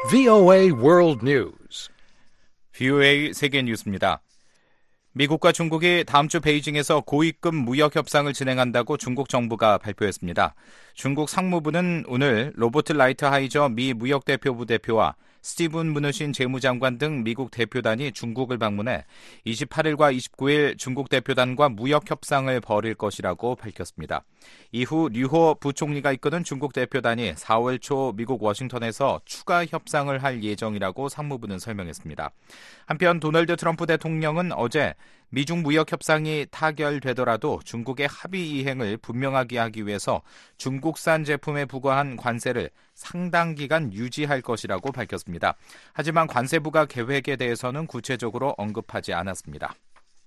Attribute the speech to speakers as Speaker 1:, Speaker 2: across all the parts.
Speaker 1: VOA World News.
Speaker 2: VOA 세계 뉴스입니다. 미국과 중국이 다음 주 베이징에서 고위급 무역 협상을 진행한다고 중국 정부가 발표했습니다. 중국 상무부는 오늘 로버트 라이트하이저 미 무역대표부 대표와 스티븐 무누신 재무장관 등 미국 대표단이 중국을 방문해 28일과 29일 중국 대표단과 무역 협상을 벌일 것이라고 밝혔습니다. 이후 류호 부총리가 이끄는 중국 대표단이 4월 초 미국 워싱턴에서 추가 협상을 할 예정이라고 상무부는 설명했습니다. 한편 도널드 트럼프 대통령은 어제 미중 무역 협상이 타결되더라도 중국의 합의 이행을 분명하게 하기 위해서 중국산 제품에 부과한 관세를 상당 기간 유지할 것이라고 밝혔습니다. 하지만 관세 부과 계획에 대해서는 구체적으로 언급하지 않았습니다.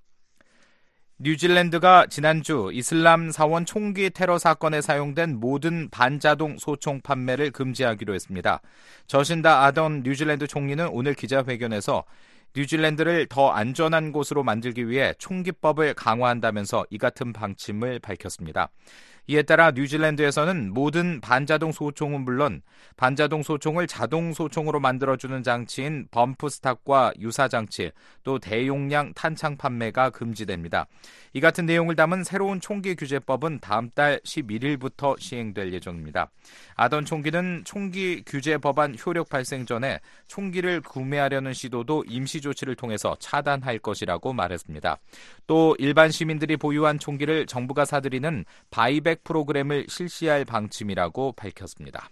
Speaker 2: 뉴질랜드가 지난주 이슬람 사원 총기 테러 사건에 사용된 모든 반자동 소총 판매를 금지하기로 했습니다. 저신다 아던 뉴질랜드 총리는 오늘 기자회견에서 뉴질랜드를 더 안전한 곳으로 만들기 위해 총기법을 강화한다면서 이 같은 방침을 밝혔습니다. 이에 따라 뉴질랜드에서는 모든 반자동 소총은 물론 반자동 소총을 자동 소총으로 만들어주는 장치인 범프 스탁과 유사 장치, 또 대용량 탄창 판매가 금지됩니다. 이 같은 내용을 담은 새로운 총기 규제법은 다음 달 11일부터 시행될 예정입니다. 아던 총기는 총기 규제 법안 효력 발생 전에 총기를 구매하려는 시도도 임시 조치를 통해서 차단할 것이라고 말했습니다. 또 일반 시민들이 보유한 총기를 정부가 사들이는 바이백 프로그램을 실시할 방침이라고 밝혔습니다.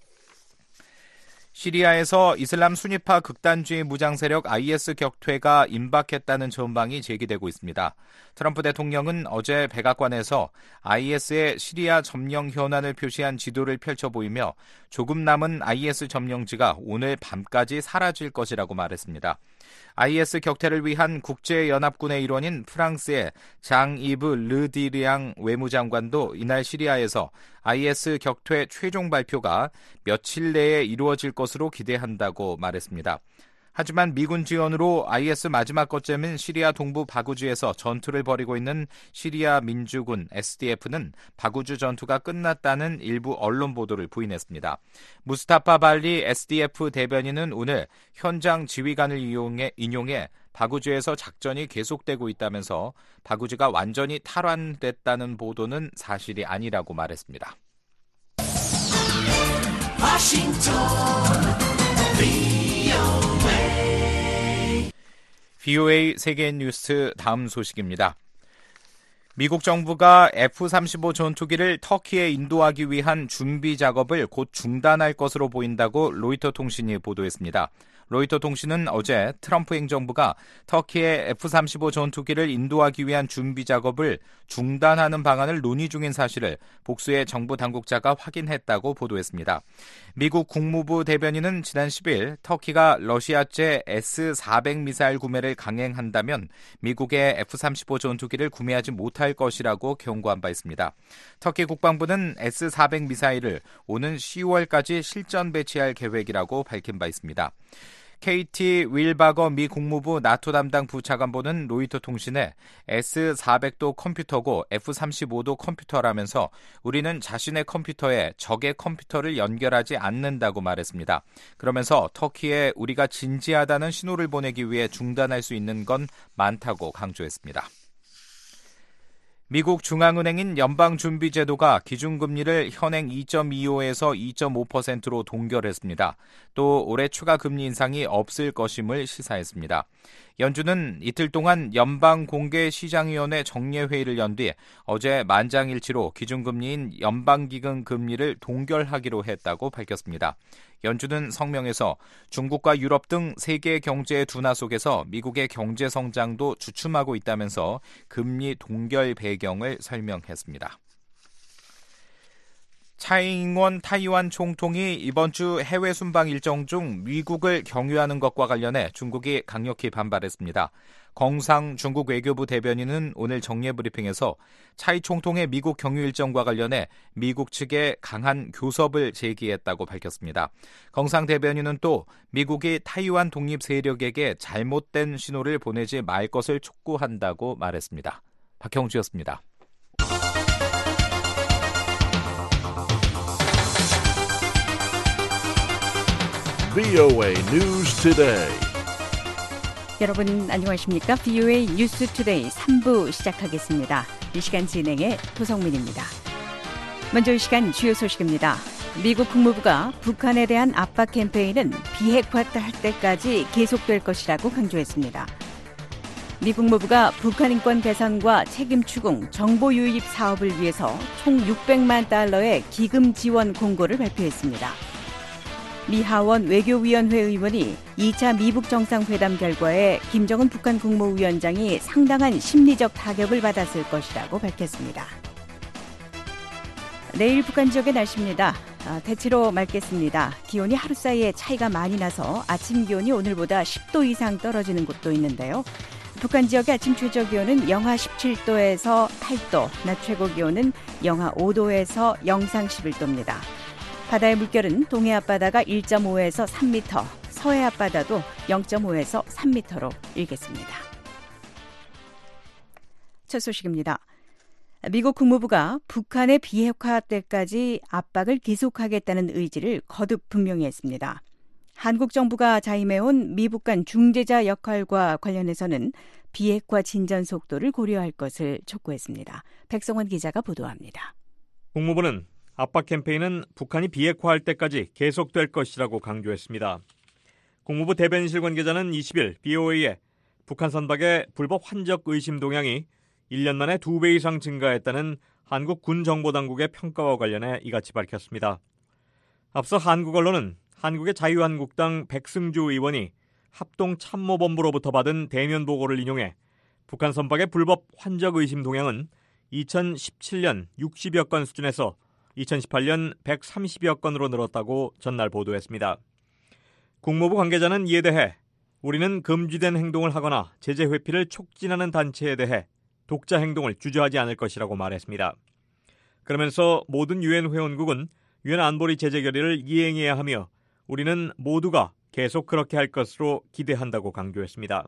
Speaker 2: 시리아에서 이슬람 순위파 극단주의 무장 세력 IS 격퇴가 임박했다는 전망이 제기되고 있습니다. 트럼프 대통령은 어제 백악관에서 IS의 시리아 점령 현안을 표시한 지도를 펼쳐 보이며 조금 남은 IS 점령지가 오늘 밤까지 사라질 것이라고 말했습니다. IS 격퇴를 위한 국제연합군의 일원인 프랑스의 장-이브 르디리앙 외무장관도 이날 시리아에서 IS 격퇴 최종 발표가 며칠 내에 이루어질 것으로 기대한다고 말했습니다. 하지만 미군 지원으로 IS 마지막 거점인 시리아 동부 바구주에서 전투를 벌이고 있는 시리아 민주군 SDF는 바구주 전투가 끝났다는 일부 언론 보도를 부인했습니다. 무스타파 발리 SDF 대변인은 오늘 현장 지휘관을 인용해 바구주에서 작전이 계속되고 있다면서 바구주가 완전히 탈환됐다는 보도는 사실이 아니라고 말했습니다. VOA 세계 뉴스 다음 소식입니다. 미국 정부가 F-35 전투기를 터키에 인도하기 위한 준비 작업을 곧 중단할 것으로 보인다고 로이터 통신이 보도했습니다. 로이터 통신은 어제 트럼프 행정부가 터키에 F-35 전투기를 인도하기 위한 준비 작업을 중단하는 방안을 논의 중인 사실을 복수의 정부 당국자가 확인했다고 보도했습니다. 미국 국무부 대변인은 지난 10일 터키가 러시아제 S-400 미사일 구매를 강행한다면 미국의 F-35 전투기를 구매하지 못할 것이라고 경고한 바 있습니다. 터키 국방부는 S-400 미사일을 오는 10월까지 실전 배치할 계획이라고 밝힌 바 있습니다. KT 윌바거 미 국무부 나토 담당 부차관보는 로이터 통신에 S-400도 컴퓨터고 F-35도 컴퓨터라면서 우리는 자신의 컴퓨터에 적의 컴퓨터를 연결하지 않는다고 말했습니다. 그러면서 터키에 우리가 진지하다는 신호를 보내기 위해 중단할 수 있는 건 많다고 강조했습니다. 미국 중앙은행인 연방준비제도가 기준금리를 현행 2.25에서 2.5%로 동결했습니다. 또 올해 추가 금리 인상이 없을 것임을 시사했습니다. 연준은 이틀 동안 연방공개시장위원회 정례회의를 연 뒤 어제 만장일치로 기준금리인 연방기금 금리를 동결하기로 했다고 밝혔습니다. 연준은 성명에서 중국과 유럽 등 세계 경제의 둔화 속에서 미국의 경제 성장도 주춤하고 있다면서 금리 동결 배경을 설명했습니다. 차이잉원 타이완 총통이 이번 주 해외 순방 일정 중 미국을 경유하는 것과 관련해 중국이 강력히 반발했습니다. 경상 중국 외교부 대변인은 오늘 정례 브리핑에서 차이 총통의 미국 경유 일정과 관련해 미국 측에 강한 교섭을 제기했다고 밝혔습니다. 경상 대변인은 또 미국이 타이완 독립 세력에게 잘못된 신호를 보내지 말 것을 촉구한다고 말했습니다. 박형주였습니다.
Speaker 3: VOA News Today.
Speaker 4: 여러분 안녕하십니까? VOA 뉴스 투데이 3부 시작하겠습니다. 이 시간 진행의 도성민입니다. 먼저 이 시간 주요 소식입니다. 미국 국무부가 북한에 대한 압박 캠페인은 비핵화할 때까지 계속될 것이라고 강조했습니다. 미 국무부가 북한 인권 개선과 책임 추궁, 정보 유입 사업을 위해서 총 600만 달러의 기금 지원 공고를 발표했습니다. 미 하원 외교위원회 의원이 2차 미북 정상회담 결과에 김정은 북한 국무위원장이 상당한 심리적 타격을 받았을 것이라고 밝혔습니다. 내일 북한 지역의 날씨입니다. 대체로 맑겠습니다. 기온이 하루 사이에 차이가 많이 나서 아침 기온이 오늘보다 10도 이상 떨어지는 곳도 있는데요. 북한 지역의 아침 최저 기온은 영하 17도에서 8도, 낮 최고 기온은 영하 5도에서 영상 11도입니다. 바다의 물결은 동해 앞바다가 1.5에서 3m, 서해 앞바다도 0.5에서 3m로 일겠습니다. 첫 소식입니다. 미국 국무부가 북한의 비핵화 때까지 압박을 계속하겠다는 의지를 거듭 분명히 했습니다. 한국 정부가 자임해온 미북 간 중재자 역할과 관련해서는 비핵화 진전 속도를 고려할 것을 촉구했습니다. 백성원 기자가 보도합니다.
Speaker 5: 국무부는 압박 캠페인은 북한이 비핵화할 때까지 계속될 것이라고 강조했습니다. 국무부 대변인실 관계자는 20일 BOA에 북한 선박의 불법 환적 의심 동향이 1년 만에 2배 이상 증가했다는 한국 군정보당국의 평가와 관련해 이같이 밝혔습니다. 앞서 한국 언론은 한국의 자유한국당 백승주 의원이 합동참모본부로부터 받은 대면 보고를 인용해 북한 선박의 불법 환적 의심 동향은 2017년 60여 건 수준에서 2018년 130여 건으로 늘었다고 전날 보도했습니다. 국무부 관계자는 이에 대해 우리는 금지된 행동을 하거나 제재 회피를 촉진하는 단체에 대해 독자 행동을 주저하지 않을 것이라고 말했습니다. 그러면서 모든 유엔 회원국은 유엔 안보리 제재 결의를 이행해야 하며 우리는 모두가 계속 그렇게 할 것으로 기대한다고 강조했습니다.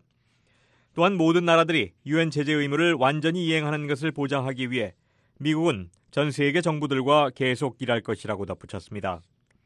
Speaker 5: 또한 모든 나라들이 유엔 제재 의무를 완전히 이행하는 것을 보장하기 위해 미국은 전 세계 정부들과 계속 일할 것이라고 덧붙였습니다.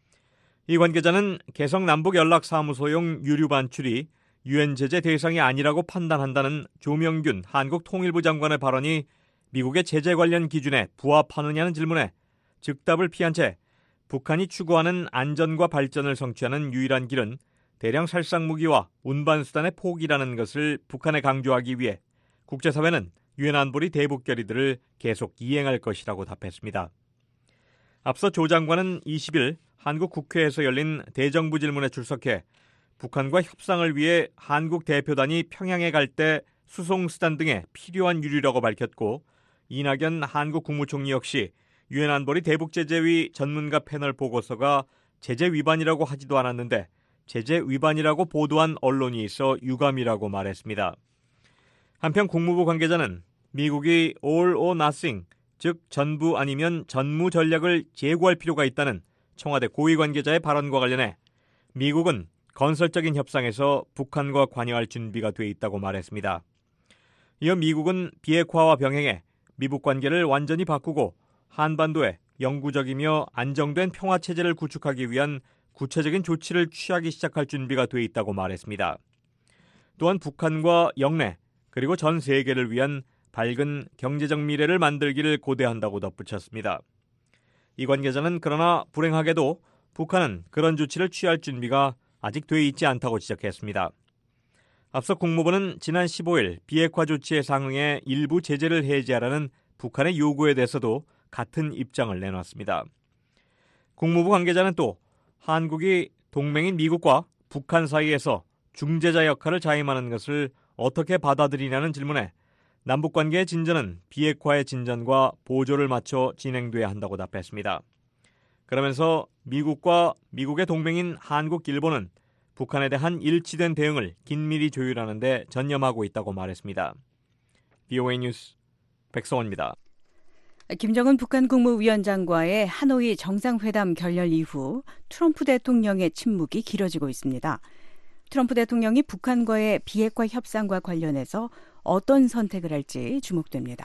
Speaker 5: 이 관계자는 개성 남북연락사무소용 유류 반출이 유엔 제재 대상이 아니라고 판단한다는 조명균 한국 통일부 장관의 발언이 미국의 제재 관련 기준에 부합하느냐는 질문에 즉답을 피한 채 북한이 추구하는 안전과 발전을 성취하는 유일한 길은 대량 살상 무기와 운반 수단의 포기라는 것을 북한에 강조하기 위해 국제사회는 유엔 안보리 대북 결의들을 계속 이행할 것이라고 답했습니다. 앞서 조 장관은 20일 한국 국회에서 열린 대정부 질문에 출석해 북한과 협상을 위해 한국 대표단이 평양에 갈 때 수송 수단 등에 필요한 유류라고 밝혔고 이낙연 한국 국무총리 역시 유엔 안보리 대북제재위 전문가 패널 보고서가 제재 위반이라고 하지도 않았는데 제재 위반이라고 보도한 언론이 있어 유감이라고 말했습니다. 한편 국무부 관계자는 미국이 all or nothing, 즉 전부 아니면 전무 전략을 제고할 필요가 있다는 청와대 고위 관계자의 발언과 관련해 미국은 건설적인 협상에서 북한과 관여할 준비가 돼 있다고 말했습니다. 이어 미국은 비핵화와 병행해 미북 관계를 완전히 바꾸고 한반도에 영구적이며 안정된 평화체제를 구축하기 위한 구체적인 조치를 취하기 시작할 준비가 돼 있다고 말했습니다. 또한 북한과 영내 그리고 전 세계를 위한 밝은 경제적 미래를 만들기를 고대한다고 덧붙였습니다. 이 관계자는 그러나 불행하게도 북한은 그런 조치를 취할 준비가 아직 돼 있지 않다고 지적했습니다. 앞서 국무부는 지난 15일 비핵화 조치에 상응해 일부 제재를 해제하라는 북한의 요구에 대해서도 같은 입장을 내놨습니다. 국무부 관계자는 또 한국이 동맹인 미국과 북한 사이에서 중재자 역할을 자임하는 것을 어떻게 받아들이냐는 질문에 남북관계의 진전은 비핵화의 진전과 보조를 맞춰 진행돼야 한다고 답했습니다. 그러면서 미국과 미국의 동맹인 한국, 일본은 북한에 대한 일치된 대응을 긴밀히 조율하는 데 전념하고 있다고 말했습니다. VOA 뉴스 백성원입니다.
Speaker 4: 김정은 북한 국무위원장과의 하노이 정상회담 결렬 이후 트럼프 대통령의 침묵이 길어지고 있습니다. 트럼프 대통령이 북한과의 비핵화 협상과 관련해서 어떤 선택을 할지 주목됩니다.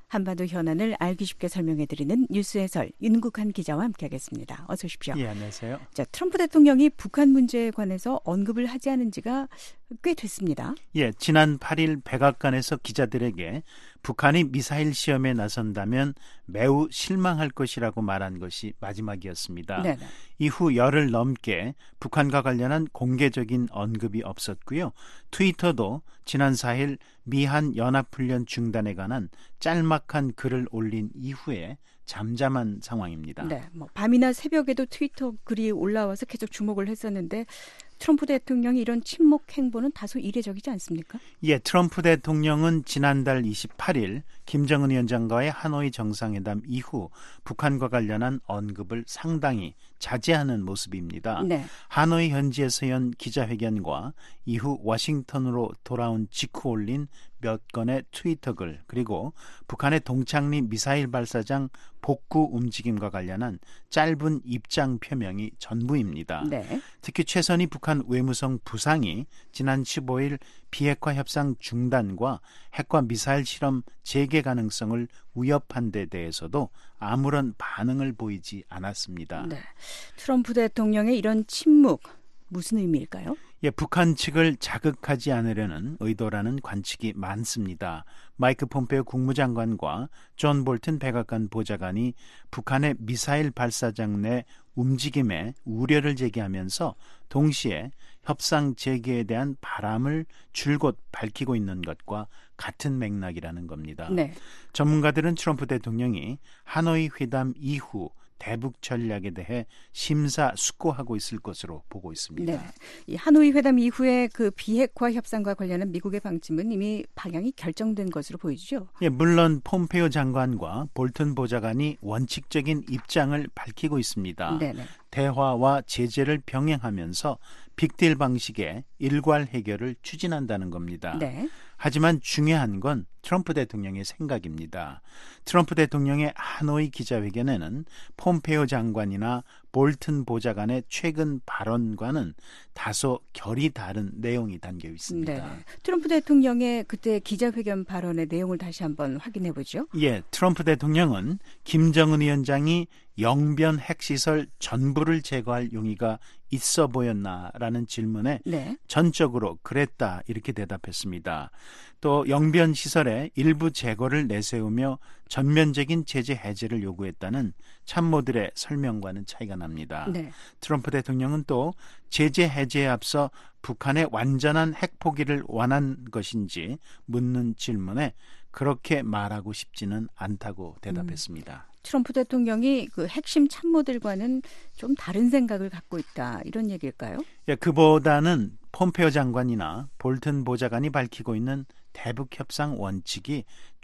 Speaker 4: 한반도 현안을 알기 쉽게 설명해드리는 뉴스 해설 윤국한 기자와 함께하겠습니다. 어서 오십시오.
Speaker 6: 예, 안녕하세요.
Speaker 4: 자, 트럼프 대통령이 북한 문제에 관해서 언급을 하지 않은 지가 꽤 됐습니다.
Speaker 6: 예, 지난 8일 백악관에서 기자들에게 북한이 미사일 시험에 나선다면 매우 실망할 것이라고 말한 것이 마지막이었습니다.
Speaker 4: 네네.
Speaker 6: 이후 열흘 넘게 북한과 관련한 공개적인 언급이 없었고요. 트위터도 지난 4일 미한 연합훈련 중단에 관한 짤막한 글을 올린 이후에 잠잠한 상황입니다.
Speaker 4: 네, 밤이나 새벽에도 트위터 글이 올라와서 계속 주목을 했었는데 트럼프 대통령이 이런 침묵 행보는 다소 이례적이지 않습니까?
Speaker 6: 예, 트럼프 대통령은 지난달 28일 김정은 위원장과의 하노이 정상회담 이후 북한과 관련한 언급을 상당히 자제하는 모습입니다.
Speaker 4: 네.
Speaker 6: 하노이 현지에서 연 기자회견과 이후 워싱턴으로 돌아온 직후 올린 몇 건의 트위터 글, 그리고 북한의 동창리 미사일 발사장 복구 움직임과 관련한 짧은 입장 표명이 전부입니다.
Speaker 4: 네.
Speaker 6: 특히 최선희 북한 외무성 부상이 지난 15일 비핵화 협상 중단과 핵과 미사일 실험 재개 가능성을 위협한 데 대해서도 아무런 반응을 보이지 않았습니다.
Speaker 4: 네. 트럼프 대통령의 이런 침묵 무슨 의미일까요?
Speaker 6: 예, 북한 측을 자극하지 않으려는 의도라는 관측이 많습니다. 마이크 폼페오 국무장관과 존 볼튼 백악관 보좌관이 북한의 미사일 발사장 내 움직임에 우려를 제기하면서 동시에 협상 재개에 대한 바람을 줄곧 밝히고 있는 것과 같은 맥락이라는 겁니다.
Speaker 4: 네.
Speaker 6: 전문가들은 트럼프 대통령이 하노이 회담 이후 대북 전략에 대해 심사숙고하고 있을 것으로 보고 있습니다.
Speaker 4: 네. 이 하노이 회담 이후에 그 비핵화 협상과 관련한 미국의 방침은 이미 방향이 결정된 것으로 보이죠.
Speaker 6: 예, 물론 폼페오 장관과 볼튼 보좌관이 원칙적인 입장을 밝히고 있습니다.
Speaker 4: 네네.
Speaker 6: 대화와 제재를 병행하면서 빅딜 방식의 일괄 해결을 추진한다는 겁니다.
Speaker 4: 네.
Speaker 6: 하지만 중요한 건 트럼프 대통령의 생각입니다. 트럼프 대통령의 하노이 기자회견에는 폼페오 장관이나 볼튼 보좌관의 최근 발언과는 다소 결이 다른 내용이 담겨 있습니다.
Speaker 4: 네. 트럼프 대통령의 그때 기자회견 발언의 내용을 다시 한번 확인해 보죠.
Speaker 6: 예, 트럼프 대통령은 김정은 위원장이 영변 핵시설 전부를 제거할 용의가 있어 보였나라는 질문에
Speaker 4: 네.
Speaker 6: 전적으로 그랬다 이렇게 대답했습니다. 또 영변 시설의 일부 제거를 내세우며 전면적인 제재 해제를 요구했다는 참모들의 설명과는 차이가 납니다.
Speaker 4: 네.
Speaker 6: 트럼프 대통령은 또 제재 해제에 앞서 북한의 완전한 핵 포기를 원한 것인지 묻는 질문에 그렇게 말하고 싶지는 않다고 대답했습니다.
Speaker 4: 트럼프 대통령이 그 핵심 참모들과는 좀 다른 생각을 갖고 있다 이런 얘기일까요?
Speaker 6: 예, 그보다는 폼페오 장관이나 볼튼 보좌관이 밝히고 있는 대북 협상 원칙이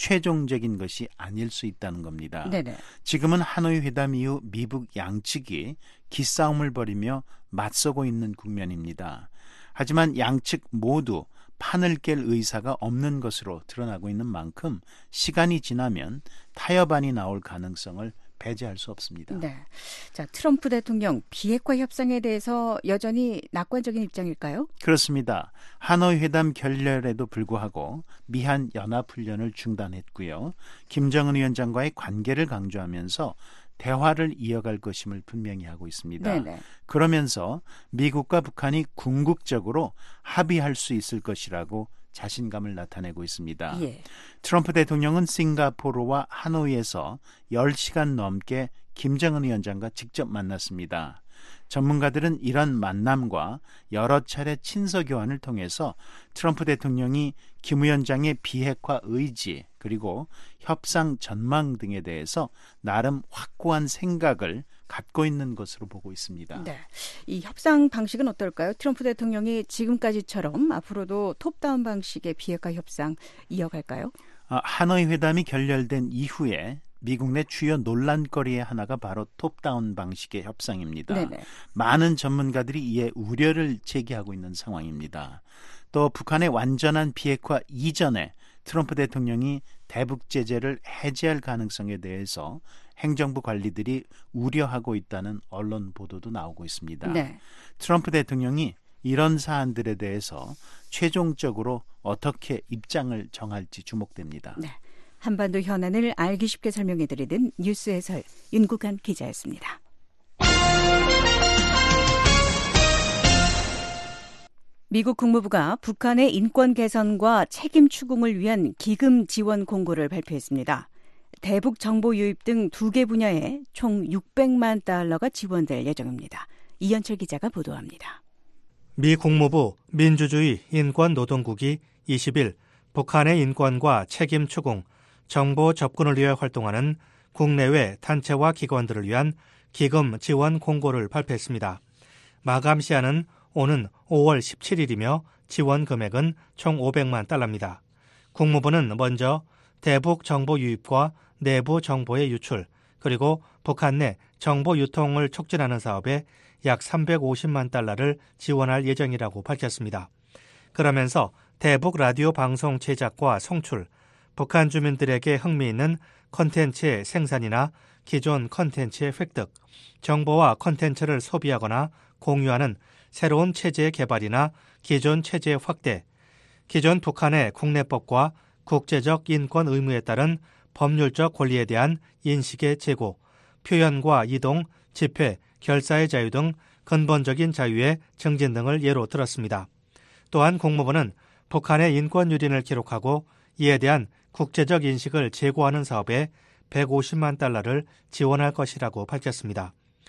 Speaker 6: 최종적인 것이 아닐 수 있다는 겁니다.
Speaker 4: 네네.
Speaker 6: 지금은 하노이 회담 이후 미북 양측이 기싸움을 벌이며 맞서고 있는 국면입니다. 하지만 양측 모두 판을 깰 의사가 없는 것으로 드러나고 있는 만큼 시간이 지나면 타협안이 나올 가능성을 배제할 수 없습니다.
Speaker 4: 네. 자, 트럼프 대통령 비핵화 협상에 대해서 여전히 낙관적인 입장일까요?
Speaker 6: 그렇습니다. 하노이 회담 결렬에도 불구하고 미한 연합훈련을 중단했고요. 김정은 위원장과의 관계를 강조하면서 대화를 이어갈 것임을 분명히 하고 있습니다.
Speaker 4: 네네.
Speaker 6: 그러면서 미국과 북한이 궁극적으로 합의할 수 있을 것이라고 자신감을 나타내고 있습니다.
Speaker 4: 예.
Speaker 6: 트럼프 대통령은 싱가포르와 하노이에서 10시간 넘게 김정은 위원장과 직접 만났습니다. 전문가들은 이런 만남과 여러 차례 친서 교환을 통해서 트럼프 대통령이 김 위원장의 비핵화 의지 그리고 협상 전망 등에 대해서 나름 확고한 생각을 갖고 있는 것으로 보고 있습니다.
Speaker 4: 네. 이 협상 방식은 어떨까요? 트럼프 대통령이 지금까지처럼 앞으로도 톱다운 방식의 비핵화 협상 이어갈까요?
Speaker 6: 하노이 회담이 결렬된 이후에 미국 내 주요 논란거리의 하나가 바로 톱다운 방식의 협상입니다.
Speaker 4: 네네.
Speaker 6: 많은 전문가들이 이에 우려를 제기하고 있는 상황입니다. 또 북한의 완전한 비핵화 이전에 트럼프 대통령이 대북 제재를 해제할 가능성에 대해서 행정부 관리들이 우려하고 있다는 언론 보도도 나오고 있습니다.
Speaker 4: 네.
Speaker 6: 트럼프 대통령이 이런 사안들에 대해서 최종적으로 어떻게 입장을 정할지 주목됩니다.
Speaker 4: 네. 한반도 현안을 알기 쉽게 설명해드리는 뉴스 해설 윤국한 기자였습니다. 미국 국무부가 북한의 인권 개선과 책임 추궁을 위한 기금 지원 공고를 발표했습니다. 대북 정보 유입 등 2개 분야에 총 600만 달러가 지원될 예정입니다. 이현철 기자가 보도합니다.
Speaker 7: 미 국무부 민주주의 인권노동국이 20일 북한의 인권과 책임 추궁, 정보 접근을 위해 활동하는 국내외 단체와 기관들을 위한 기금 지원 공고를 발표했습니다. 마감 시한은 오는 5월 17일이며 지원 금액은 총 500만 달러입니다. 국무부는 먼저 대북 정보 유입과 내부 정보의 유출, 그리고 북한 내 정보 유통을 촉진하는 사업에 약 350만 달러를 지원할 예정이라고 밝혔습니다. 그러면서 대북 라디오 방송 제작과 송출, 북한 주민들에게 흥미있는 콘텐츠의 생산이나 기존 콘텐츠의 획득, 정보와 콘텐츠를 소비하거나 공유하는 새로운 체제의 개발이나 기존 체제의 확대, 기존 북한의 국내법과 국제적 인권 의무에 따른 법률적 권리에 대한 인식의 제고, 표현과 이동, 집회, 결사의 자유 등 근본적인 자유의 증진 등을 예로 들었습니다. 또한 국무부는 북한의 인권 유린을 기록하고 이에 대한 국제적 인식을 제고하는 사업에 150만 달러를 지원할 것이라고 밝혔습니다.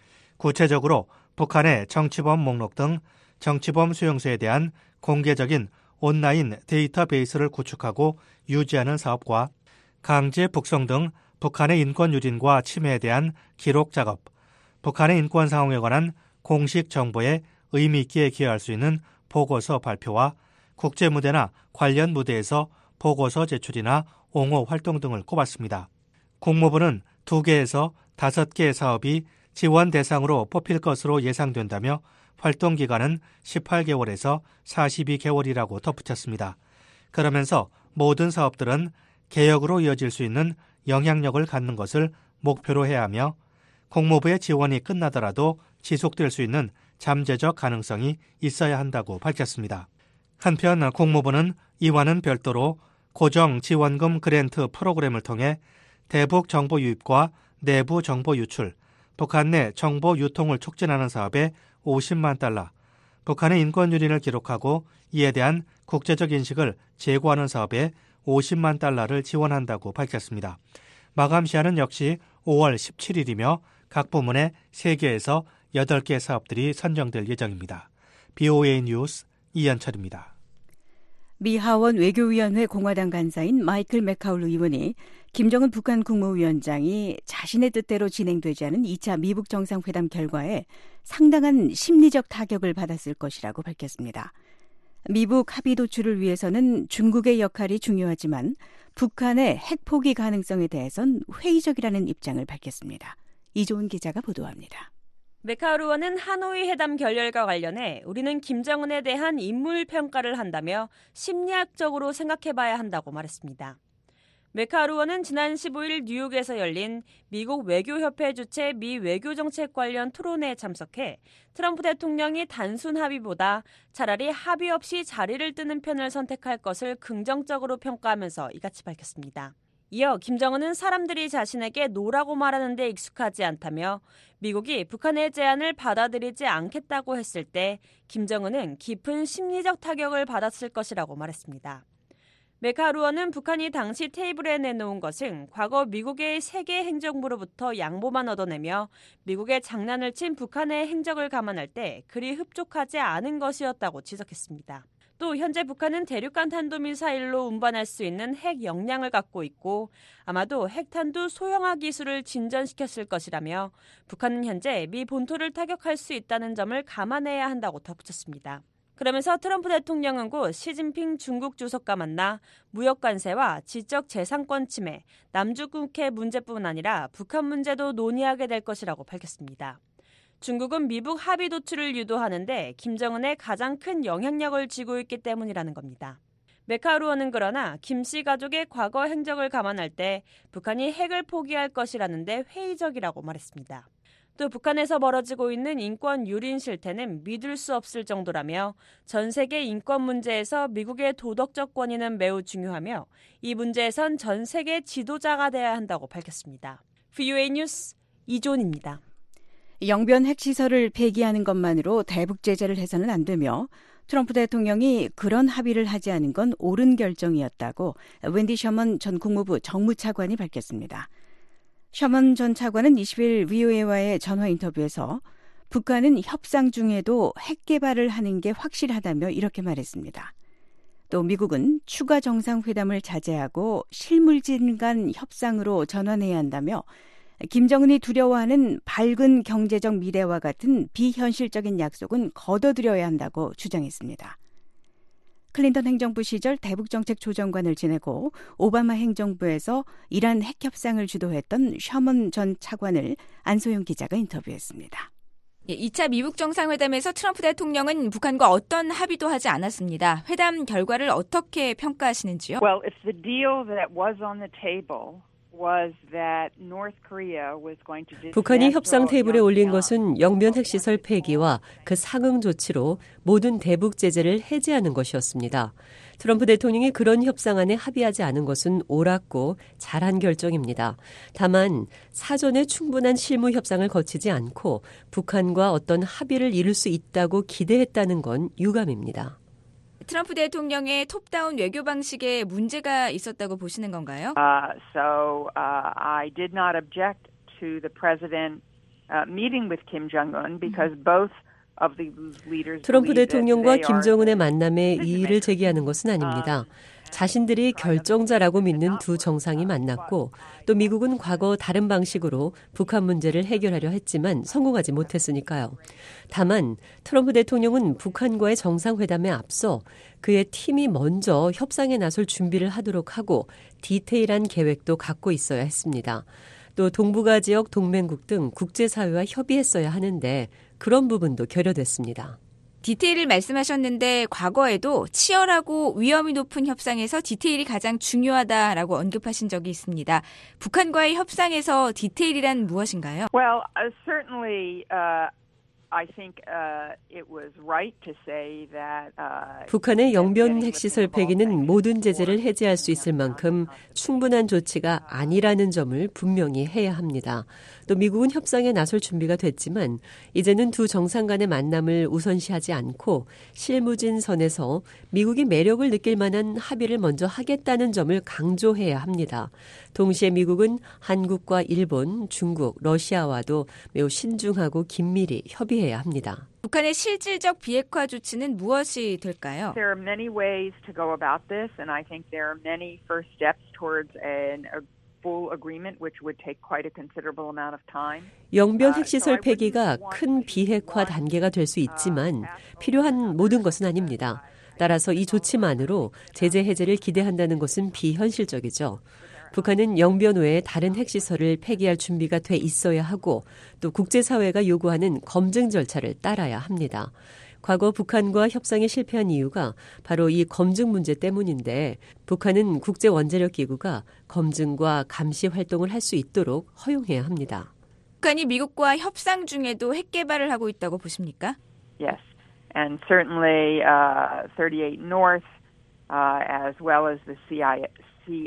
Speaker 7: 구체적으로 북한의 정치범 목록 등 정치범 수용소에 대한 공개적인 온라인 데이터베이스를 구축하고 유지하는 사업과 강제 북송 등 북한의 인권 유린과 침해에 대한 기록 작업, 북한의 인권 상황에 관한 공식 정보에 의미 있게 기여할 수 있는 보고서 발표와 국제무대나 관련 무대에서 보고서 제출이나 옹호 활동 등을 꼽았습니다. 국무부는 2개에서 5개의 사업이 지원 대상으로 뽑힐 것으로 예상된다며 활동 기간은 18개월에서 42개월이라고 덧붙였습니다. 그러면서 모든 사업들은 개혁으로 이어질 수 있는 영향력을 갖는 것을 목표로 해야 하며 국무부의 지원이 끝나더라도 지속될 수 있는 잠재적 가능성이 있어야 한다고 밝혔습니다. 한편 국무부는 이와는 별도로 고정 지원금 그랜트 프로그램을 통해 대북 정보 유입과 내부 정보 유출, 북한 내 정보 유통을 촉진하는 사업에 50만 달러, 북한의 인권 유린을 기록하고 이에 대한 국제적 인식을 제고하는 사업에 50만 달러를 지원한다고 밝혔습니다. 마감 시한은 역시 5월 17일이며 각 부문에 3개에서 8개 사업들이 선정될 예정입니다. BOA 뉴스 이현철입니다.
Speaker 4: 미 하원 외교위원회 공화당 간사인 마이클 맥카울루 의원이 김정은 북한 국무위원장이 자신의 뜻대로 진행되지 않은 2차 미북 정상회담 결과에 상당한 심리적 타격을 받았을 것이라고 밝혔습니다. 미북 합의 도출을 위해서는 중국의 역할이 중요하지만 북한의 핵 포기 가능성에 대해선 회의적이라는 입장을 밝혔습니다. 이조은 기자가 보도합니다.
Speaker 8: 맥카울 의원은 하노이 회담 결렬과 관련해 우리는 김정은에 대한 인물 평가를 한다며 심리학적으로 생각해봐야 한다고 말했습니다. 맥카울 의원은 지난 15일 뉴욕에서 열린 미국 외교협회 주최 미 외교정책 관련 토론회에 참석해 트럼프 대통령이 단순 합의보다 차라리 합의 없이 자리를 뜨는 편을 선택할 것을 긍정적으로 평가하면서 이같이 밝혔습니다. 이어 김정은은 사람들이 자신에게 노라고 말하는 데 익숙하지 않다며 미국이 북한의 제안을 받아들이지 않겠다고 했을 때 김정은은 깊은 심리적 타격을 받았을 것이라고 말했습니다. 맥카울 의원은 북한이 당시 테이블에 내놓은 것은 과거 미국의 세계 행정부로부터 양보만 얻어내며 미국의 장난을 친 북한의 행적을 감안할 때 그리 흡족하지 않은 것이었다고 지적했습니다. 또 현재 북한은 대륙간 탄도미사일로 운반할 수 있는 핵 역량을 갖고 있고 아마도 핵탄두 소형화 기술을 진전시켰을 것이라며 북한은 현재 미 본토를 타격할 수 있다는 점을 감안해야 한다고 덧붙였습니다. 그러면서 트럼프 대통령은 곧 시진핑 중국 주석과 만나 무역 관세와 지적 재산권 침해, 남중국해 문제뿐만 아니라 북한 문제도 논의하게 될 것이라고 밝혔습니다. 중국은 미북 합의 도출을 유도하는데 김정은의 가장 큰 영향력을 쥐고 있기 때문이라는 겁니다. 맥카울 의원은 그러나 김씨 가족의 과거 행적을 감안할 때 북한이 핵을 포기할 것이라는데 회의적이라고 말했습니다. 또 북한에서 벌어지고 있는 인권 유린 실태는 믿을 수 없을 정도라며 전 세계 인권 문제에서 미국의 도덕적 권위는 매우 중요하며 이 문제에선 전 세계 지도자가 돼야 한다고 밝혔습니다. VOA 뉴스 이존입니다.
Speaker 4: 영변 핵시설을 폐기하는 것만으로 대북 제재를 해서는 안 되며 트럼프 대통령이 그런 합의를 하지 않은 건 옳은 결정이었다고 웬디 셔먼 전 국무부 정무차관이 밝혔습니다. 셔먼 전 차관은 20일 VOA와의 전화 인터뷰에서 북한은 협상 중에도 핵 개발을 하는 게 확실하다며 이렇게 말했습니다. 또 미국은 추가 정상회담을 자제하고 실물진 간 협상으로 전환해야 한다며 김정은이 두려워하는 밝은 경제적 미래와 같은 비현실적인 약속은 거둬들여야 한다고 주장했습니다. 클린턴 행정부 시절 대북정책 조정관을 지내고 오바마 행정부에서 이란 핵협상을 주도했던 셔먼 전 차관을 안소영 기자가 인터뷰했습니다.
Speaker 9: 2차 미국 정상회담에서 트럼프 대통령은 북한과 어떤 합의도 하지 않았습니다. 회담 결과를 어떻게 평가하시는지요?
Speaker 10: Well, if the deal that was on the table
Speaker 11: 북한이 협상 테이블에 올린 것은 영변 핵시설 폐기와 그 상응 조치로 모든 대북 제재를 해제하는 것이었습니다. 트럼프 대통령이 그런 협상안에 합의하지 않은 것은 옳았고 잘한 결정입니다. 다만 사전에 충분한 실무 협상을 거치지 않고 북한과 어떤 합의를 이룰 수 있다고 기대했다는 건 유감입니다.
Speaker 9: 트럼프 대통령의 톱다운 외교 방식에 문제가 있었다고 보시는 건가요?
Speaker 10: I did not object to the president meeting with Kim Jong-un because both of the leaders.
Speaker 11: 트럼프 대통령과 김정은의 만남에 이의를 제기하는 것은 아닙니다. 자신들이 결정자라고 믿는 두 정상이 만났고 또 미국은 과거 다른 방식으로 북한 문제를 해결하려 했지만 성공하지 못했으니까요. 다만 트럼프 대통령은 북한과의 정상회담에 앞서 그의 팀이 먼저 협상에 나설 준비를 하도록 하고 디테일한 계획도 갖고 있어야 했습니다. 또 동북아 지역 동맹국 등 국제사회와 협의했어야 하는데 그런 부분도 결여됐습니다.
Speaker 9: 디테일을 말씀하셨는데 과거에도 치열하고 위험이 높은 협상에서 디테일이 가장 중요하다라고 언급하신 적이 있습니다. 북한과의 협상에서 디테일이란 무엇인가요?
Speaker 10: Well, certainly I think it was right to say that
Speaker 11: 북한의 영변 핵시설 폐기는 모든 제재를 해제할 수 있을 만큼 충분한 조치가 아니라는 점을 분명히 해야 합니다. 또 미국은 협상에 나설 준비가 됐지만 이제는 두 정상 간의 만남을 우선시하지 않고 실무진 선에서 미국이 매력을 느낄 만한 합의를 먼저 하겠다는 점을 강조해야 합니다. 동시에 미국은 한국과 일본, 중국, 러시아와도 매우 신중하고 긴밀히 협의해야 합니다.
Speaker 9: 북한의 실질적 비핵화 조치는 무엇이 될까요?
Speaker 10: There are many ways to go about this, and I think there are many first steps towards a full agreement, which would take quite a considerable amount of time.
Speaker 11: 영변 핵시설 폐기가 큰 비핵화 단계가 될 수 있지만 필요한 모든 것은 아닙니다. 따라서 이 조치만으로 제재 해제를 기대한다는 것은 비현실적이죠. 북한은 영변 외에 다른 핵시설을 폐기할 준비가 돼 있어야 하고 또 국제사회가 요구하는 검증 절차를 따라야 합니다. 과거 북한과 협상에 실패한 이유가 바로 이 검증 문제 때문인데 북한은 국제원자력기구가 검증과 감시 활동을 할 수 있도록 허용해야 합니다.
Speaker 9: 북한이 미국과 협상 중에도 핵 개발을 하고 있다고 보십니까?
Speaker 10: Yes, and certainly 38 North as well as the CSIS.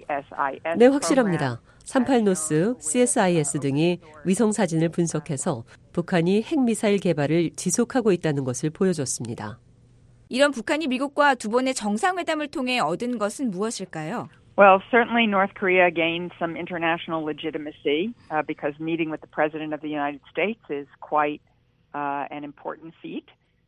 Speaker 11: 네, 확실합니다. 38노스, CSIS 등이 위성사진을 분석해서 북한이 핵미사일 개발을 지속하고 있다는 것을 보여줬습니다.
Speaker 9: 이런 북한이 미국과 두 번의 정상회담을 통해 얻은 것은 무엇일까요?
Speaker 10: Well, certainly North Korea gained some international legitimacy because meeting with the President of the United States is quite an important feat.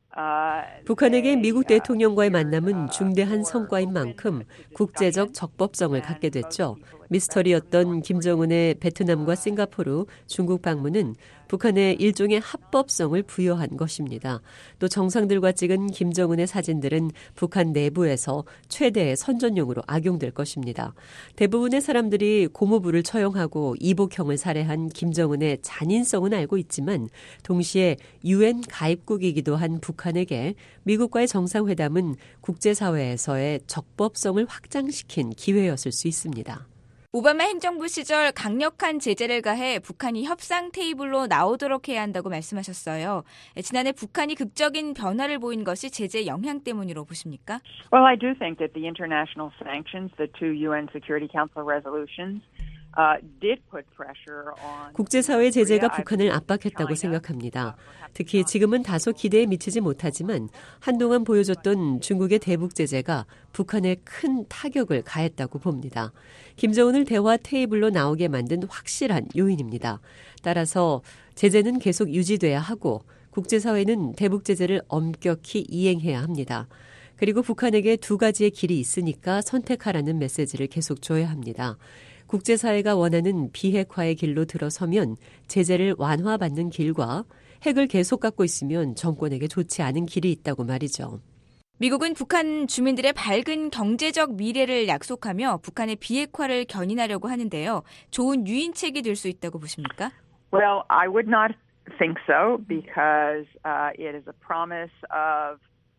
Speaker 11: 북한에게 미국 대통령과의 만남은 중대한 성과인 만큼 국제적 적법성을 갖게 됐죠. 미스터리였던 김정은의 베트남과 싱가포르, 중국 방문은 북한에 일종의 합법성을 부여한 것입니다. 또 정상들과 찍은 김정은의 사진들은 북한 내부에서 최대의 선전용으로 악용될 것입니다. 대부분의 사람들이 고무부를 처형하고 이복형을 살해한 김정은의 잔인성은 알고 있지만 동시에 UN 가입국이기도 한 북한에게 미국과의 정상회담은 국제사회에서의 적법성을 확장시킨 기회였을 수 있습니다.
Speaker 9: 오바마 행정부 시절 강력한 제재를 가해 북한이 협상 테이블로 나오도록 해야 한다고 말씀하셨어요. 지난해 북한이 극적인 변화를 보인 것이 제재 영향 때문이라고 보십니까?
Speaker 10: Well, I do think that the international sanctions, the two UN Security Council resolutions, did put pressure on.
Speaker 11: 국제사회 제재가 북한을 압박했다고 생각합니다. 특히 지금은 다소 기대에 미치지 못하지만 한동안 보여줬던 중국의 대북 제재가 북한에 큰 타격을 가했다고 봅니다. 김정은을 대화 테이블로 나오게 만든 확실한 요인입니다. 따라서 제재는 계속 유지돼야 하고 국제사회는 대북 제재를 엄격히 이행해야 합니다. 그리고 북한에게 두 가지의 길이 있으니까 선택하라는 메시지를 계속 줘야 합니다. 국제사회가 원하는 비핵화의 길로 들어서면 제재를 완화받는 길과 핵을 계속 갖고 있으면 정권에게 좋지 않은 길이 있다고 말이죠.
Speaker 9: 미국은 북한 주민들의 밝은 경제적 미래를 약속하며 북한의 비핵화를 견인하려고 하는데요. 좋은 유인책이 될 수 있다고 보십니까?
Speaker 10: Well, I would not think so because it is a promise of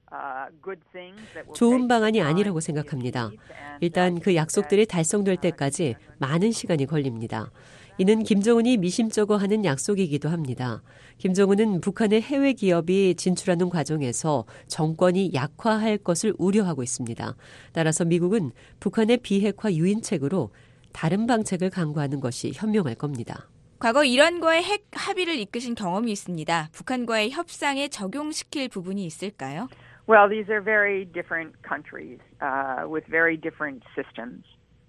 Speaker 11: 좋은 방안이 아니라고 생각합니다. 일단 그 약속들이 달성될 때까지 많은 시간이 걸립니다. 이는 김정은이 미심쩍어 하는 약속이기도 합니다. 김정은은 북한의 해외 기업이 진출하는 과정에서 정권이 약화할 것을 우려하고 있습니다. 따라서 미국은 북한의 비핵화 유인책으로 다른 방책을 강구하는 것이 현명할 겁니다.
Speaker 9: 과거 이란과의 핵 합의를 이끄신 경험이 있습니다. 북한과의 협상에 적용시킬 부분이 있을까요?
Speaker 10: Well, these are very different countries with very different systems.